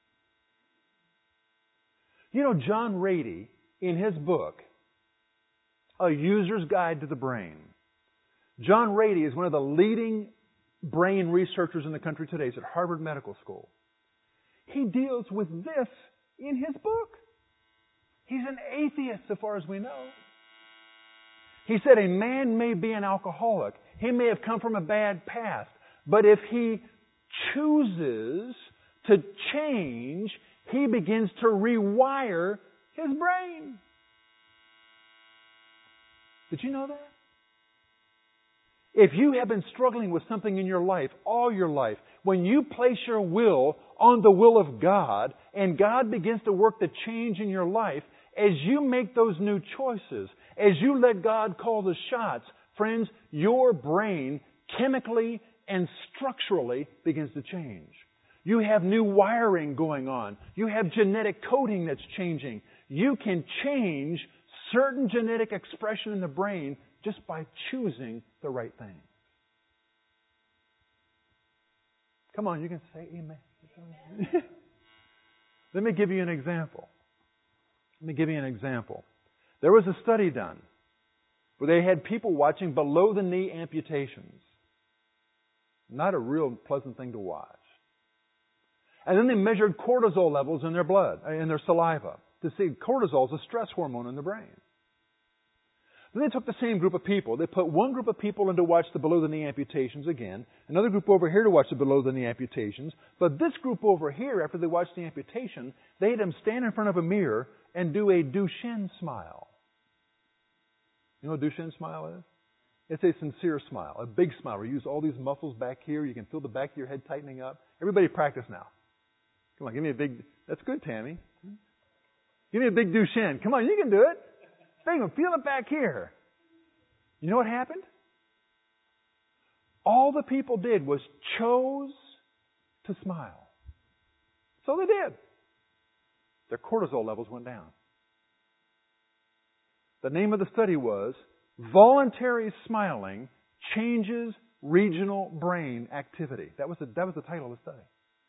You know, John Rady, in his book, A User's Guide to the Brain, John Rady is one of the leading brain researchers in the country today. He's at Harvard Medical School. He deals with this in his book. He's an atheist, so far as we know. He said a man may be an alcoholic. He may have come from a bad past. But if he chooses to change, he begins to rewire his brain. Did you know that? If you have been struggling with something in your life, all your life, when you place your will on the will of God, and God begins to work the change in your life, as you make those new choices, as you let God call the shots, friends, your brain chemically and structurally begins to change. You have new wiring going on. You have genetic coding that's changing. You can change certain genetic expression in the brain just by choosing the right thing. Come on, you can say amen. Let me give you an example. There was a study done where they had people watching below-the-knee amputations. Not a real pleasant thing to watch. And then they measured cortisol levels in their blood, in their saliva, to see cortisol is a stress hormone in the brain. Then they took the same group of people. They put one group of people in to watch the below-the-knee amputations again, another group over here to watch the below-the-knee amputations. But this group over here, after they watched the amputation, they had them stand in front of a mirror and do a Duchenne smile. You know what a Duchenne smile is? It's a sincere smile, a big smile. We use all these muscles back here. You can feel the back of your head tightening up. Everybody practice now. Come on, give me a big... That's good, Tammy. Give me a big Duchenne. Come on, you can do it. Feel it back here. You know what happened? All the people did was chose to smile. So they did. Their cortisol levels went down. The name of the study was Voluntary Smiling Changes Regional Brain Activity. That was the title of the study.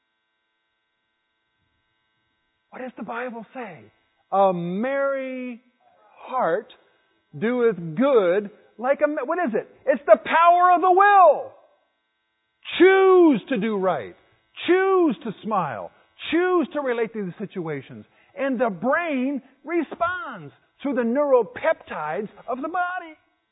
What does the Bible say? A merry heart doeth good like a... What is it? It's the power of the will. Choose to do right. Choose to smile. Choose to relate to these situations. And the brain responds through the neuropeptides of the body.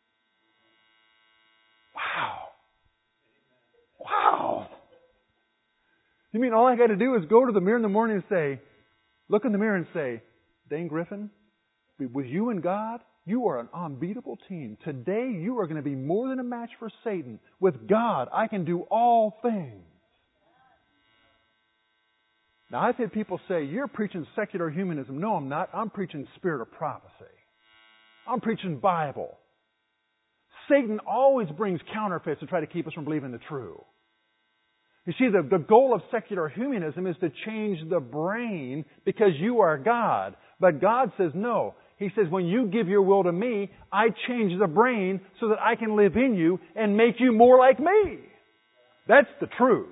Wow. You mean all I got to do is go to the mirror in the morning and say, look in the mirror and say, Dane Griffin, with you and God, you are an unbeatable team. Today you are going to be more than a match for Satan. With God, I can do all things. Now, I've had people say, you're preaching secular humanism. No, I'm not. I'm preaching spirit of prophecy. I'm preaching Bible. Satan always brings counterfeits to try to keep us from believing the true. You see, the goal of secular humanism is to change the brain because you are God. But God says no. He says, when you give your will to me, I change the brain so that I can live in you and make you more like me. That's the truth.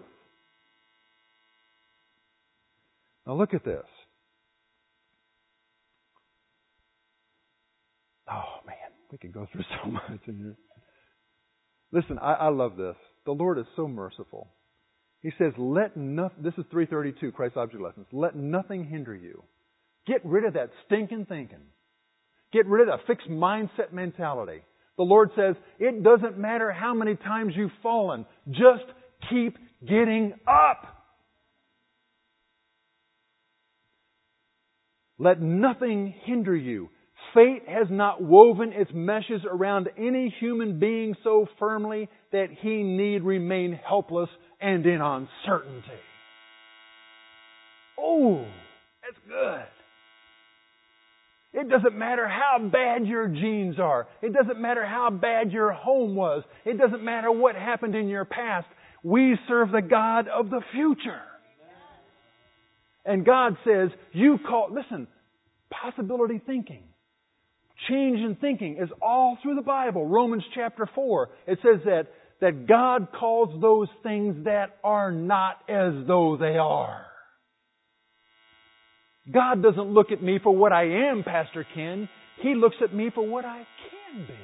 Now look at this. Oh, man, we could go through so much in here. Listen, I love this. The Lord is so merciful. He says, this is 332, Christ's Object Lessons. Let nothing hinder you. Get rid of that stinking thinking. Get rid of that fixed mindset mentality. The Lord says, it doesn't matter how many times you've fallen. Just keep getting up. Let nothing hinder you. Fate has not woven its meshes around any human being so firmly that he need remain helpless and in uncertainty. Oh, that's good. It doesn't matter how bad your genes are. It doesn't matter how bad your home was. It doesn't matter what happened in your past. We serve the God of the future. And God says, listen, possibility thinking. change in thinking is all through the Bible. Romans chapter 4, it says that God calls those things that are not as though they are. God doesn't look at me for what I am, Pastor Ken. He looks at me for what I can be.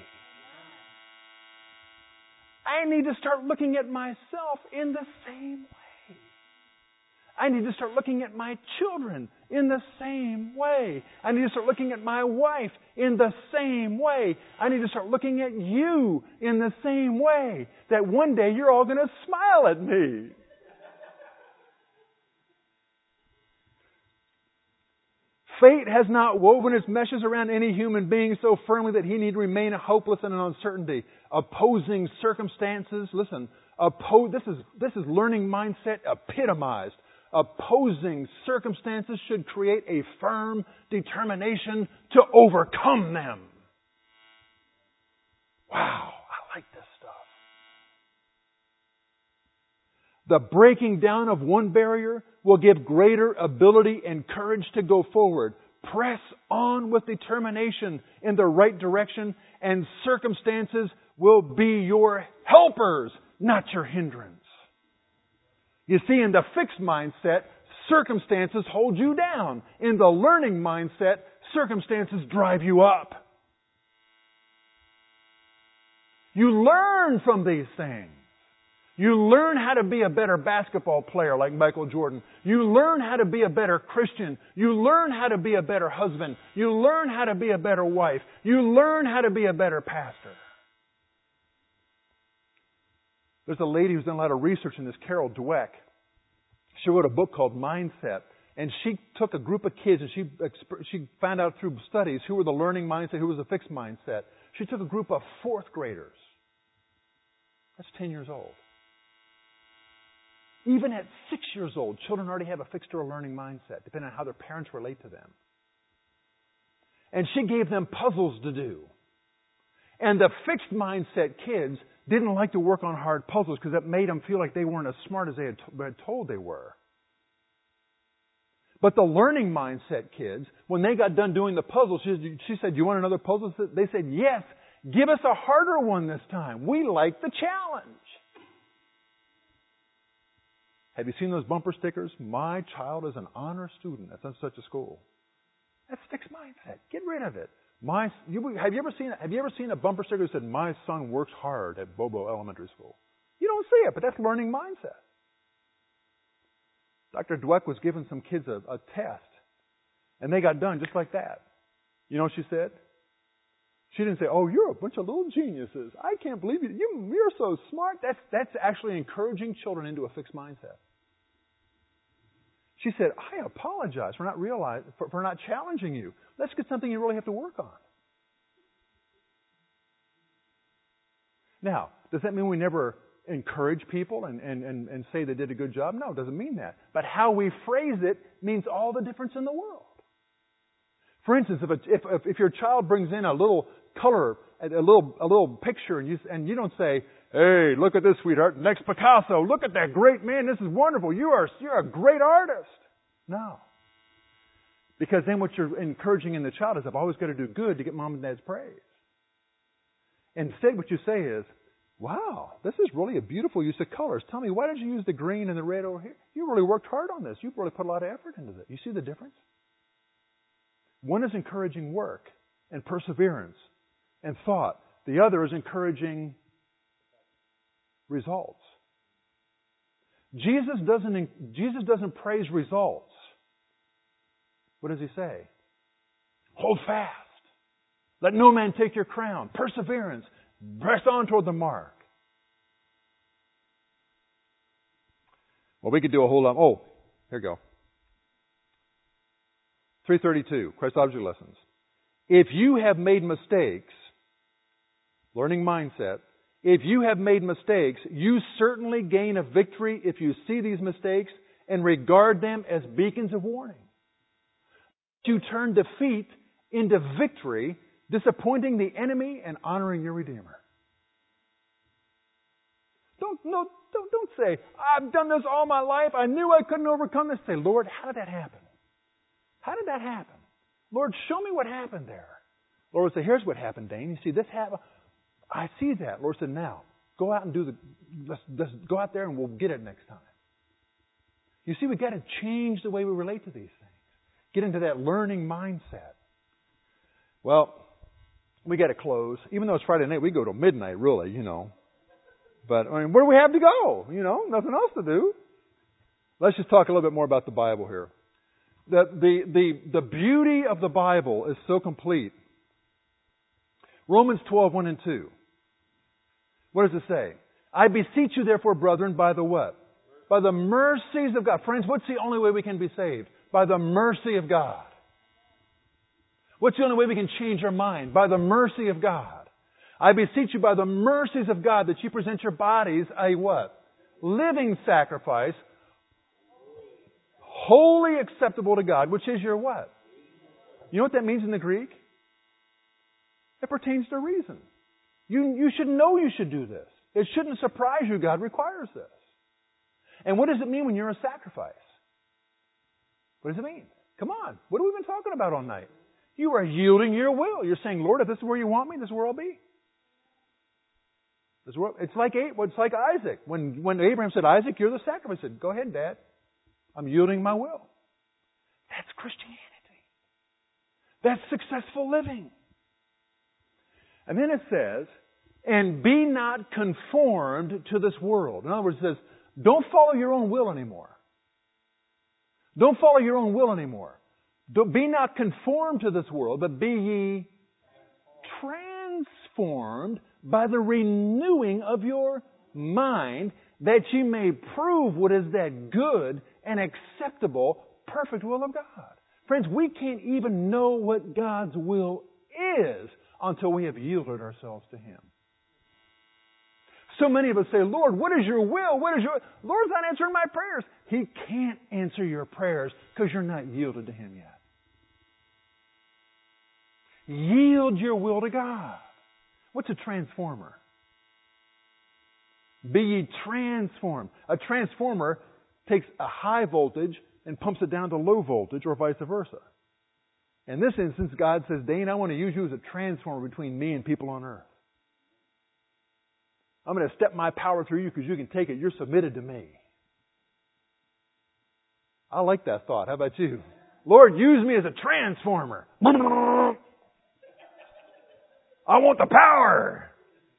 I need to start looking at myself in the same way. I need to start looking at my children in the same way. I need to start looking at my wife in the same way. I need to start looking at you in the same way. That one day you're all going to smile at me. Fate has not woven its meshes around any human being so firmly that he need remain hopeless and in uncertainty. Opposing circumstances, listen, this is learning mindset epitomized. Opposing circumstances should create a firm determination to overcome them. Wow, I like this stuff. The breaking down of one barrier will give greater ability and courage to go forward. Press on with determination in the right direction, and circumstances will be your helpers, not your hindrance. You see, in the fixed mindset, circumstances hold you down. In the learning mindset, circumstances drive you up. You learn from these things. You learn how to be a better basketball player like Michael Jordan. You learn how to be a better Christian. You learn how to be a better husband. You learn how to be a better wife. You learn how to be a better pastor. There's a lady who's done a lot of research in this, Carol Dweck. She wrote a book called Mindset. And she took a group of kids and she found out through studies who were the learning mindset, who was the fixed mindset. She took a group of 4th graders. That's 10 years old. Even at 6 years old, children already have a fixed or a learning mindset, depending on how their parents relate to them. And she gave them puzzles to do. And the fixed mindset kids didn't like to work on hard puzzles because it made them feel like they weren't as smart as they had told they were. But the learning mindset kids, when they got done doing the puzzles, she said, "You want another puzzle?" They said, "Yes. Give us a harder one this time. We like the challenge." Have you seen those bumper stickers? "My child is an honor student at such a school." That's fixed mindset. Get rid of it. Have you ever seen a bumper sticker that said, "My son works hard at Bobo Elementary School"? You don't see it, but that's learning mindset. Dr. Dweck was giving some kids a test, and they got done just like that. You know what she said? She didn't say, "Oh, you're a bunch of little geniuses. I can't believe you're so smart." That's actually encouraging children into a fixed mindset. She said, "I apologize for not challenging you. Let's get something you really have to work on." Now, does that mean we never encourage people and say they did a good job? No, it doesn't mean that. But how we phrase it means all the difference in the world. For instance, if your child brings in a little color, a little picture, and you don't say, "Hey, look at this, sweetheart, next Picasso. Look at that great man. This is wonderful. You're a great artist." No. Because then what you're encouraging in the child is, "I've always got to do good to get mom and dad's praise." Instead, what you say is, "Wow, this is really a beautiful use of colors. Tell me, why did you use the green and the red over here? You really worked hard on this. You've really put a lot of effort into this." You see the difference? One is encouraging work and perseverance and thought. The other is encouraging results. Jesus doesn't praise results. What does he say? Hold fast. Let no man take your crown. Perseverance. Press on toward the mark. Well, we could do a whole lot. Oh, here we go. 332, Christ Object Lessons. If you have made mistakes, learning mindset, if you have made mistakes, you certainly gain a victory if you see these mistakes and regard them as beacons of warning. You turn defeat into victory, disappointing the enemy and honoring your Redeemer. Don't say, "I've done this all my life. I knew I couldn't overcome this." Say, "Lord, how did that happen? How did that happen? Lord, show me what happened there. Lord would say, here's what happened, Dane. You see this happen? I see that. Lord said, now, go out and let's go out there and we'll get it next time. You see, we've got to change the way we relate to these things. Get into that learning mindset. Well, we got to close. Even though it's Friday night, we go till midnight, really, But, where do we have to go? Nothing else to do. Let's just talk a little bit more about the Bible here. The beauty of the Bible is so complete. Romans 12, 1 and 2. What does it say? I beseech you, therefore, brethren, by the what? By the mercies of God. Friends, what's the only way we can be saved? By the mercy of God. What's the only way we can change our mind? By the mercy of God. I beseech you by the mercies of God that you present your bodies a what? Living sacrifice, wholly acceptable to God, which is your what? You know what that means in the Greek? It pertains to reason. You should know you should do this. It shouldn't surprise you God requires this. And what does it mean when you're a sacrifice? What does it mean? Come on. What have we been talking about all night? You are yielding your will. You're saying, Lord, if this is where you want me, this is where I'll be. It's like Isaac. When Abraham said, Isaac, you're the sacrifice. He said, go ahead, Dad. I'm yielding my will. That's Christianity. That's successful living. And then it says, and be not conformed to this world. In other words, it says, don't follow your own will anymore. Don't follow your own will anymore. Be not conformed to this world, but be ye transformed by the renewing of your mind, that ye may prove what is that good and acceptable, perfect will of God. Friends, we can't even know what God's will is until we have yielded ourselves to Him. So many of us say, Lord, what is your will? Lord's not answering my prayers. He can't answer your prayers because you're not yielded to Him yet. Yield your will to God. What's a transformer? Be ye transformed. A transformer takes a high voltage and pumps it down to low voltage, or vice versa. In this instance, God says, Dane, I want to use you as a transformer between me and people on earth. I'm going to step my power through you because you can take it. You're submitted to me. I like that thought. How about you? Lord, use me as a transformer. I want the power.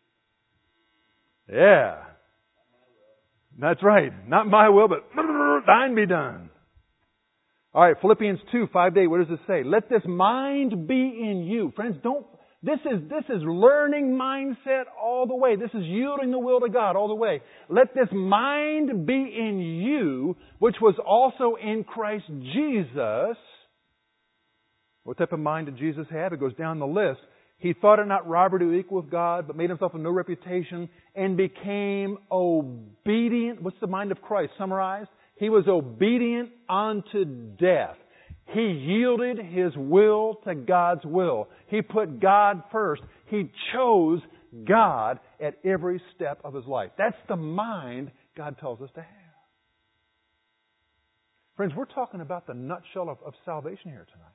Yeah. That's right. Not my will, but thine be done. All right, Philippians 2, 5-8, what does it say? Let this mind be in you. Friends, this is learning mindset all the way. This is yielding the will to God all the way. Let this mind be in you, which was also in Christ Jesus. What type of mind did Jesus have? It goes down the list. He thought it not robbery to equal with God, but made himself of no reputation and became obedient. What's the mind of Christ summarized? He was obedient unto death. He yielded His will to God's will. He put God first. He chose God at every step of His life. That's the mind God tells us to have. Friends, we're talking about the nutshell of salvation here tonight.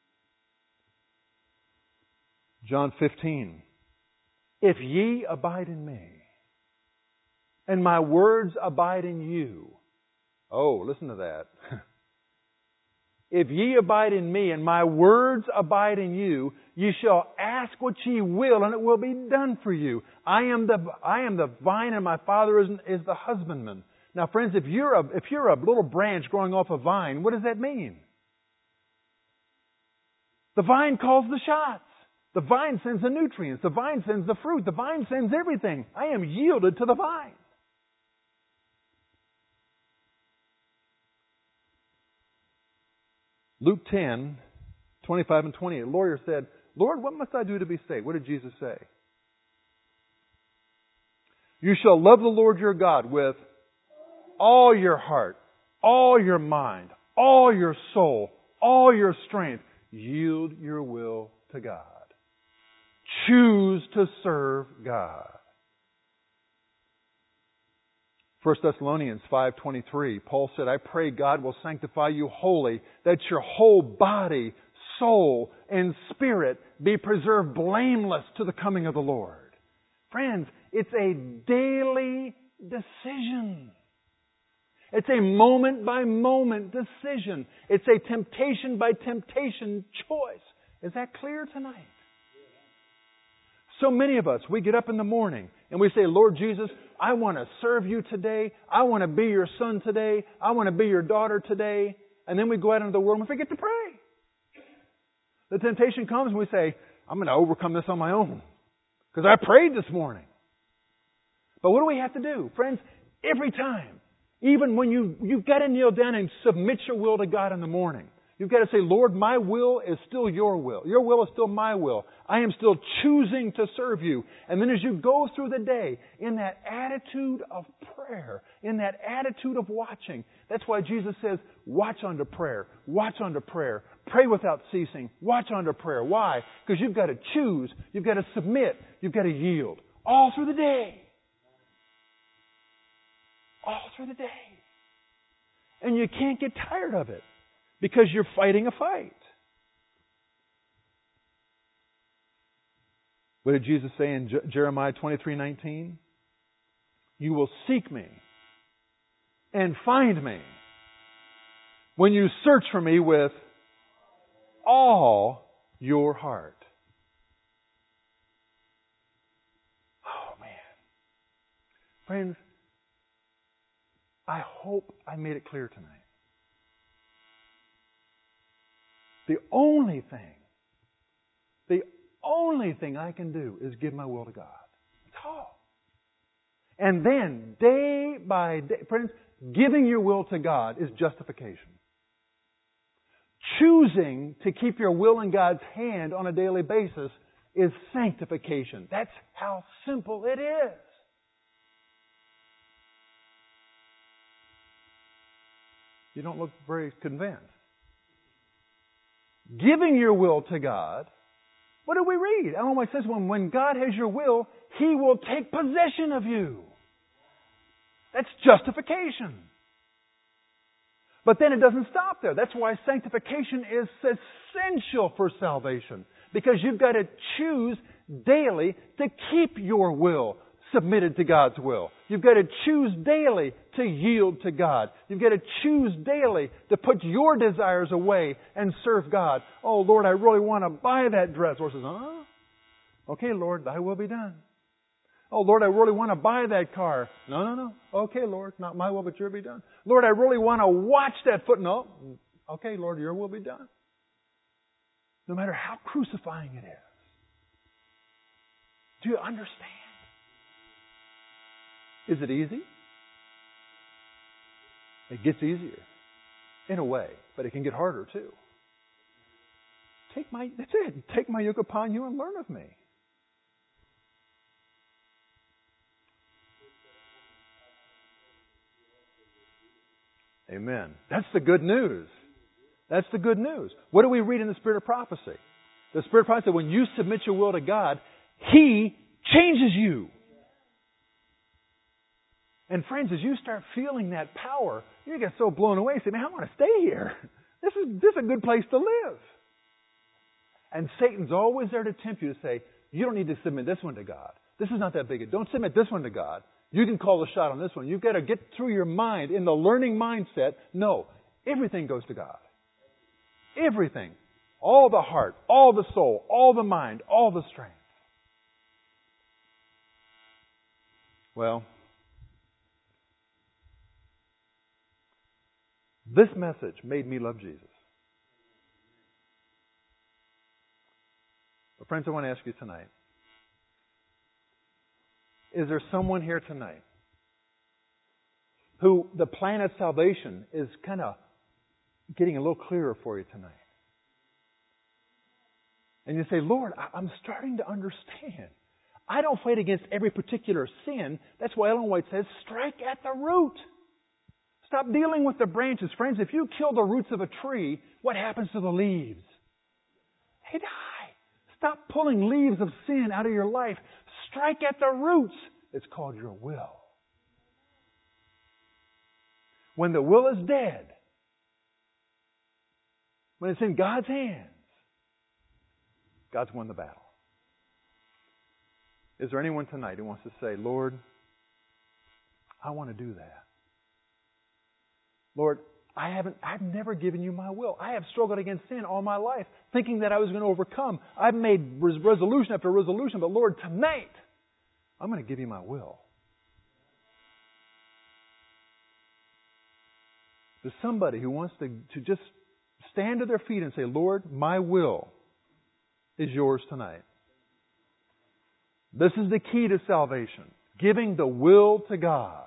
John 15. If ye abide in me, and my words abide in you. Oh, listen to that. If ye abide in me, and my words abide in you, ye shall ask what ye will, and it will be done for you. I am the vine, and my Father is the husbandman. Now, friends, if you're a little branch growing off a vine, what does that mean? The vine calls the shots. The vine sends the nutrients. The vine sends the fruit. The vine sends everything. I am yielded to the vine. Luke 10, 25 and 28. A lawyer said, Lord, what must I do to be saved? What did Jesus say? You shall love the Lord your God with all your heart, all your mind, all your soul, all your strength. Yield your will to God. Choose to serve God. 1 Thessalonians 5:23, Paul said, I pray God will sanctify you wholly, that your whole body, soul and spirit be preserved blameless to the coming of the Lord. Friends, it's a daily decision. It's a moment-by-moment decision. It's a temptation-by-temptation choice. Is that clear tonight? So many of us, we get up in the morning and we say, Lord Jesus, I want to serve You today. I want to be Your son today. I want to be Your daughter today. And then we go out into the world and we forget to pray. The temptation comes and we say, I'm going to overcome this on my own because I prayed this morning. But what do we have to do? Friends, every time, even when you've got to kneel down and submit your will to God in the morning. You've got to say, Lord, my will is still Your will. Your will is still my will. I am still choosing to serve You. And then as you go through the day in that attitude of prayer, in that attitude of watching, that's why Jesus says, watch unto prayer. Watch unto prayer. Pray without ceasing. Watch unto prayer. Why? Because you've got to choose. You've got to submit. You've got to yield. All through the day. All through the day. And you can't get tired of it. Because you're fighting a fight. What did Jesus say in Jeremiah 23:19? You will seek Me and find Me when you search for Me with all your heart. Oh, man. Friends, I hope I made it clear tonight. The only thing I can do is give my will to God. That's all. And then, day by day, friends, giving your will to God is justification. Choosing to keep your will in God's hand on a daily basis is sanctification. That's how simple it is. You don't look very convinced. Giving your will to God, what do we read? Ellen White says, when God has your will, He will take possession of you. That's justification. But then it doesn't stop there. That's why sanctification is essential for salvation. Because you've got to choose daily to keep your will submitted to God's will. You've got to choose daily to yield to God. You've got to choose daily to put your desires away and serve God. Oh, Lord, I really want to buy that dress. Lord says, okay, Lord, Thy will be done. Oh, Lord, I really want to buy that car. No. Okay, Lord, not my will, but Your be done. Lord, I really want to watch that foot. No. Okay, Lord, Your will be done. No matter how crucifying it is. Do you understand? Is it easy? It gets easier in a way, but it can get harder too. That's it. Take my yoke upon you and learn of me. Amen. That's the good news. That's the good news. What do we read in the Spirit of Prophecy? The Spirit of Prophecy said when you submit your will to God, He changes you. And friends, as you start feeling that power, you get so blown away. You say, man, I want to stay here. This is a good place to live. And Satan's always there to tempt you to say, you don't need to submit this one to God. This is not that big. Don't submit this one to God. You can call the shot on this one. You've got to get through your mind in the learning mindset. No, everything goes to God. Everything. All the heart, all the soul, all the mind, all the strength. Well, this message made me love Jesus. But friends, I want to ask you tonight. Is there someone here tonight who the plan of salvation is kind of getting a little clearer for you tonight? And you say, Lord, I'm starting to understand. I don't fight against every particular sin. That's why Ellen White says, strike at the root. Stop dealing with the branches. Friends, if you kill the roots of a tree, what happens to the leaves? They die. Stop pulling leaves of sin out of your life. Strike at the roots. It's called your will. When the will is dead, when it's in God's hands, God's won the battle. Is there anyone tonight who wants to say, Lord, I want to do that? Lord, I've never given you my will. I have struggled against sin all my life, thinking that I was going to overcome. I've made resolution after resolution, but Lord, tonight, I'm going to give you my will. There's somebody who wants to just stand to their feet and say, Lord, my will is yours tonight. This is the key to salvation, giving the will to God.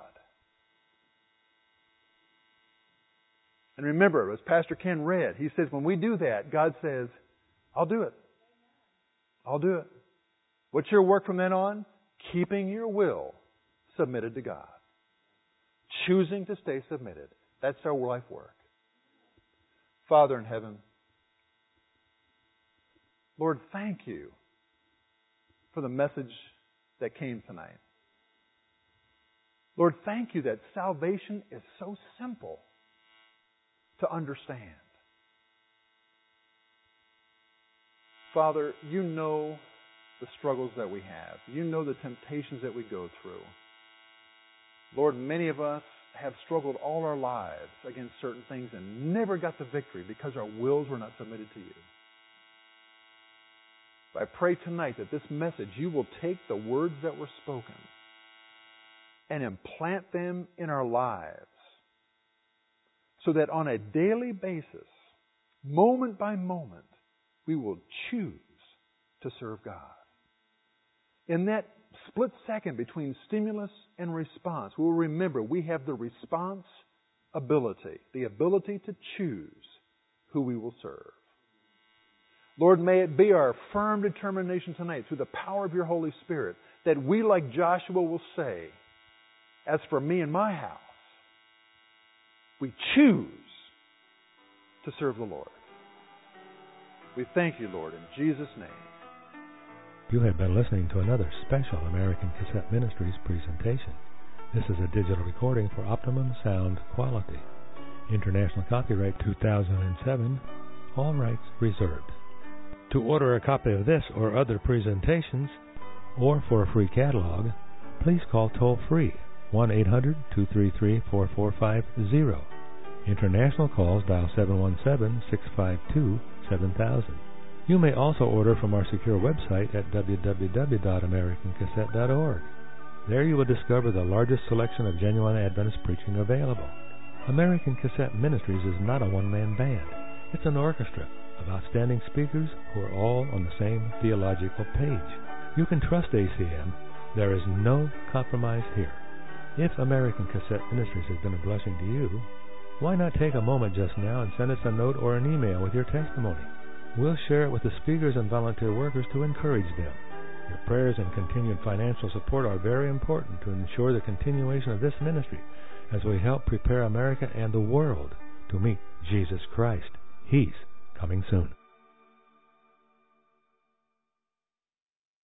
And remember, as Pastor Ken read, he says when we do that, God says, I'll do it. I'll do it. What's your work from then on? Keeping your will submitted to God. Choosing to stay submitted. That's our life work. Father in heaven, Lord, thank you for the message that came tonight. Lord, thank you that salvation is so simple to understand. Father, you know the struggles that we have. You know the temptations that we go through. Lord, many of us have struggled all our lives against certain things and never got the victory because our wills were not submitted to you. I pray tonight that this message, you will take the words that were spoken and implant them in our lives so that on a daily basis, moment by moment, we will choose to serve God. In that split second between stimulus and response, we'll remember we have the response ability, the ability to choose who we will serve. Lord, may it be our firm determination tonight through the power of your Holy Spirit that we, like Joshua, will say, as for me and my house, we choose to serve the Lord. We thank you, Lord, in Jesus' name. You have been listening to another special American Cassette Ministries presentation. This is a digital recording for optimum sound quality. International copyright 2007, all rights reserved. To order a copy of this or other presentations, or for a free catalog, please call toll-free 1-800-233-4450. International calls dial 717-652-7000. You may also order from our secure website at www.americancassette.org. There you will discover the largest selection of genuine Adventist preaching available. American Cassette Ministries is not a one-man band. It's an orchestra of outstanding speakers who are all on the same theological page. You can trust ACM. There is no compromise here. If American Cassette Ministries has been a blessing to you, why not take a moment just now and send us a note or an email with your testimony? We'll share it with the speakers and volunteer workers to encourage them. Your prayers and continued financial support are very important to ensure the continuation of this ministry as we help prepare America and the world to meet Jesus Christ. He's coming soon.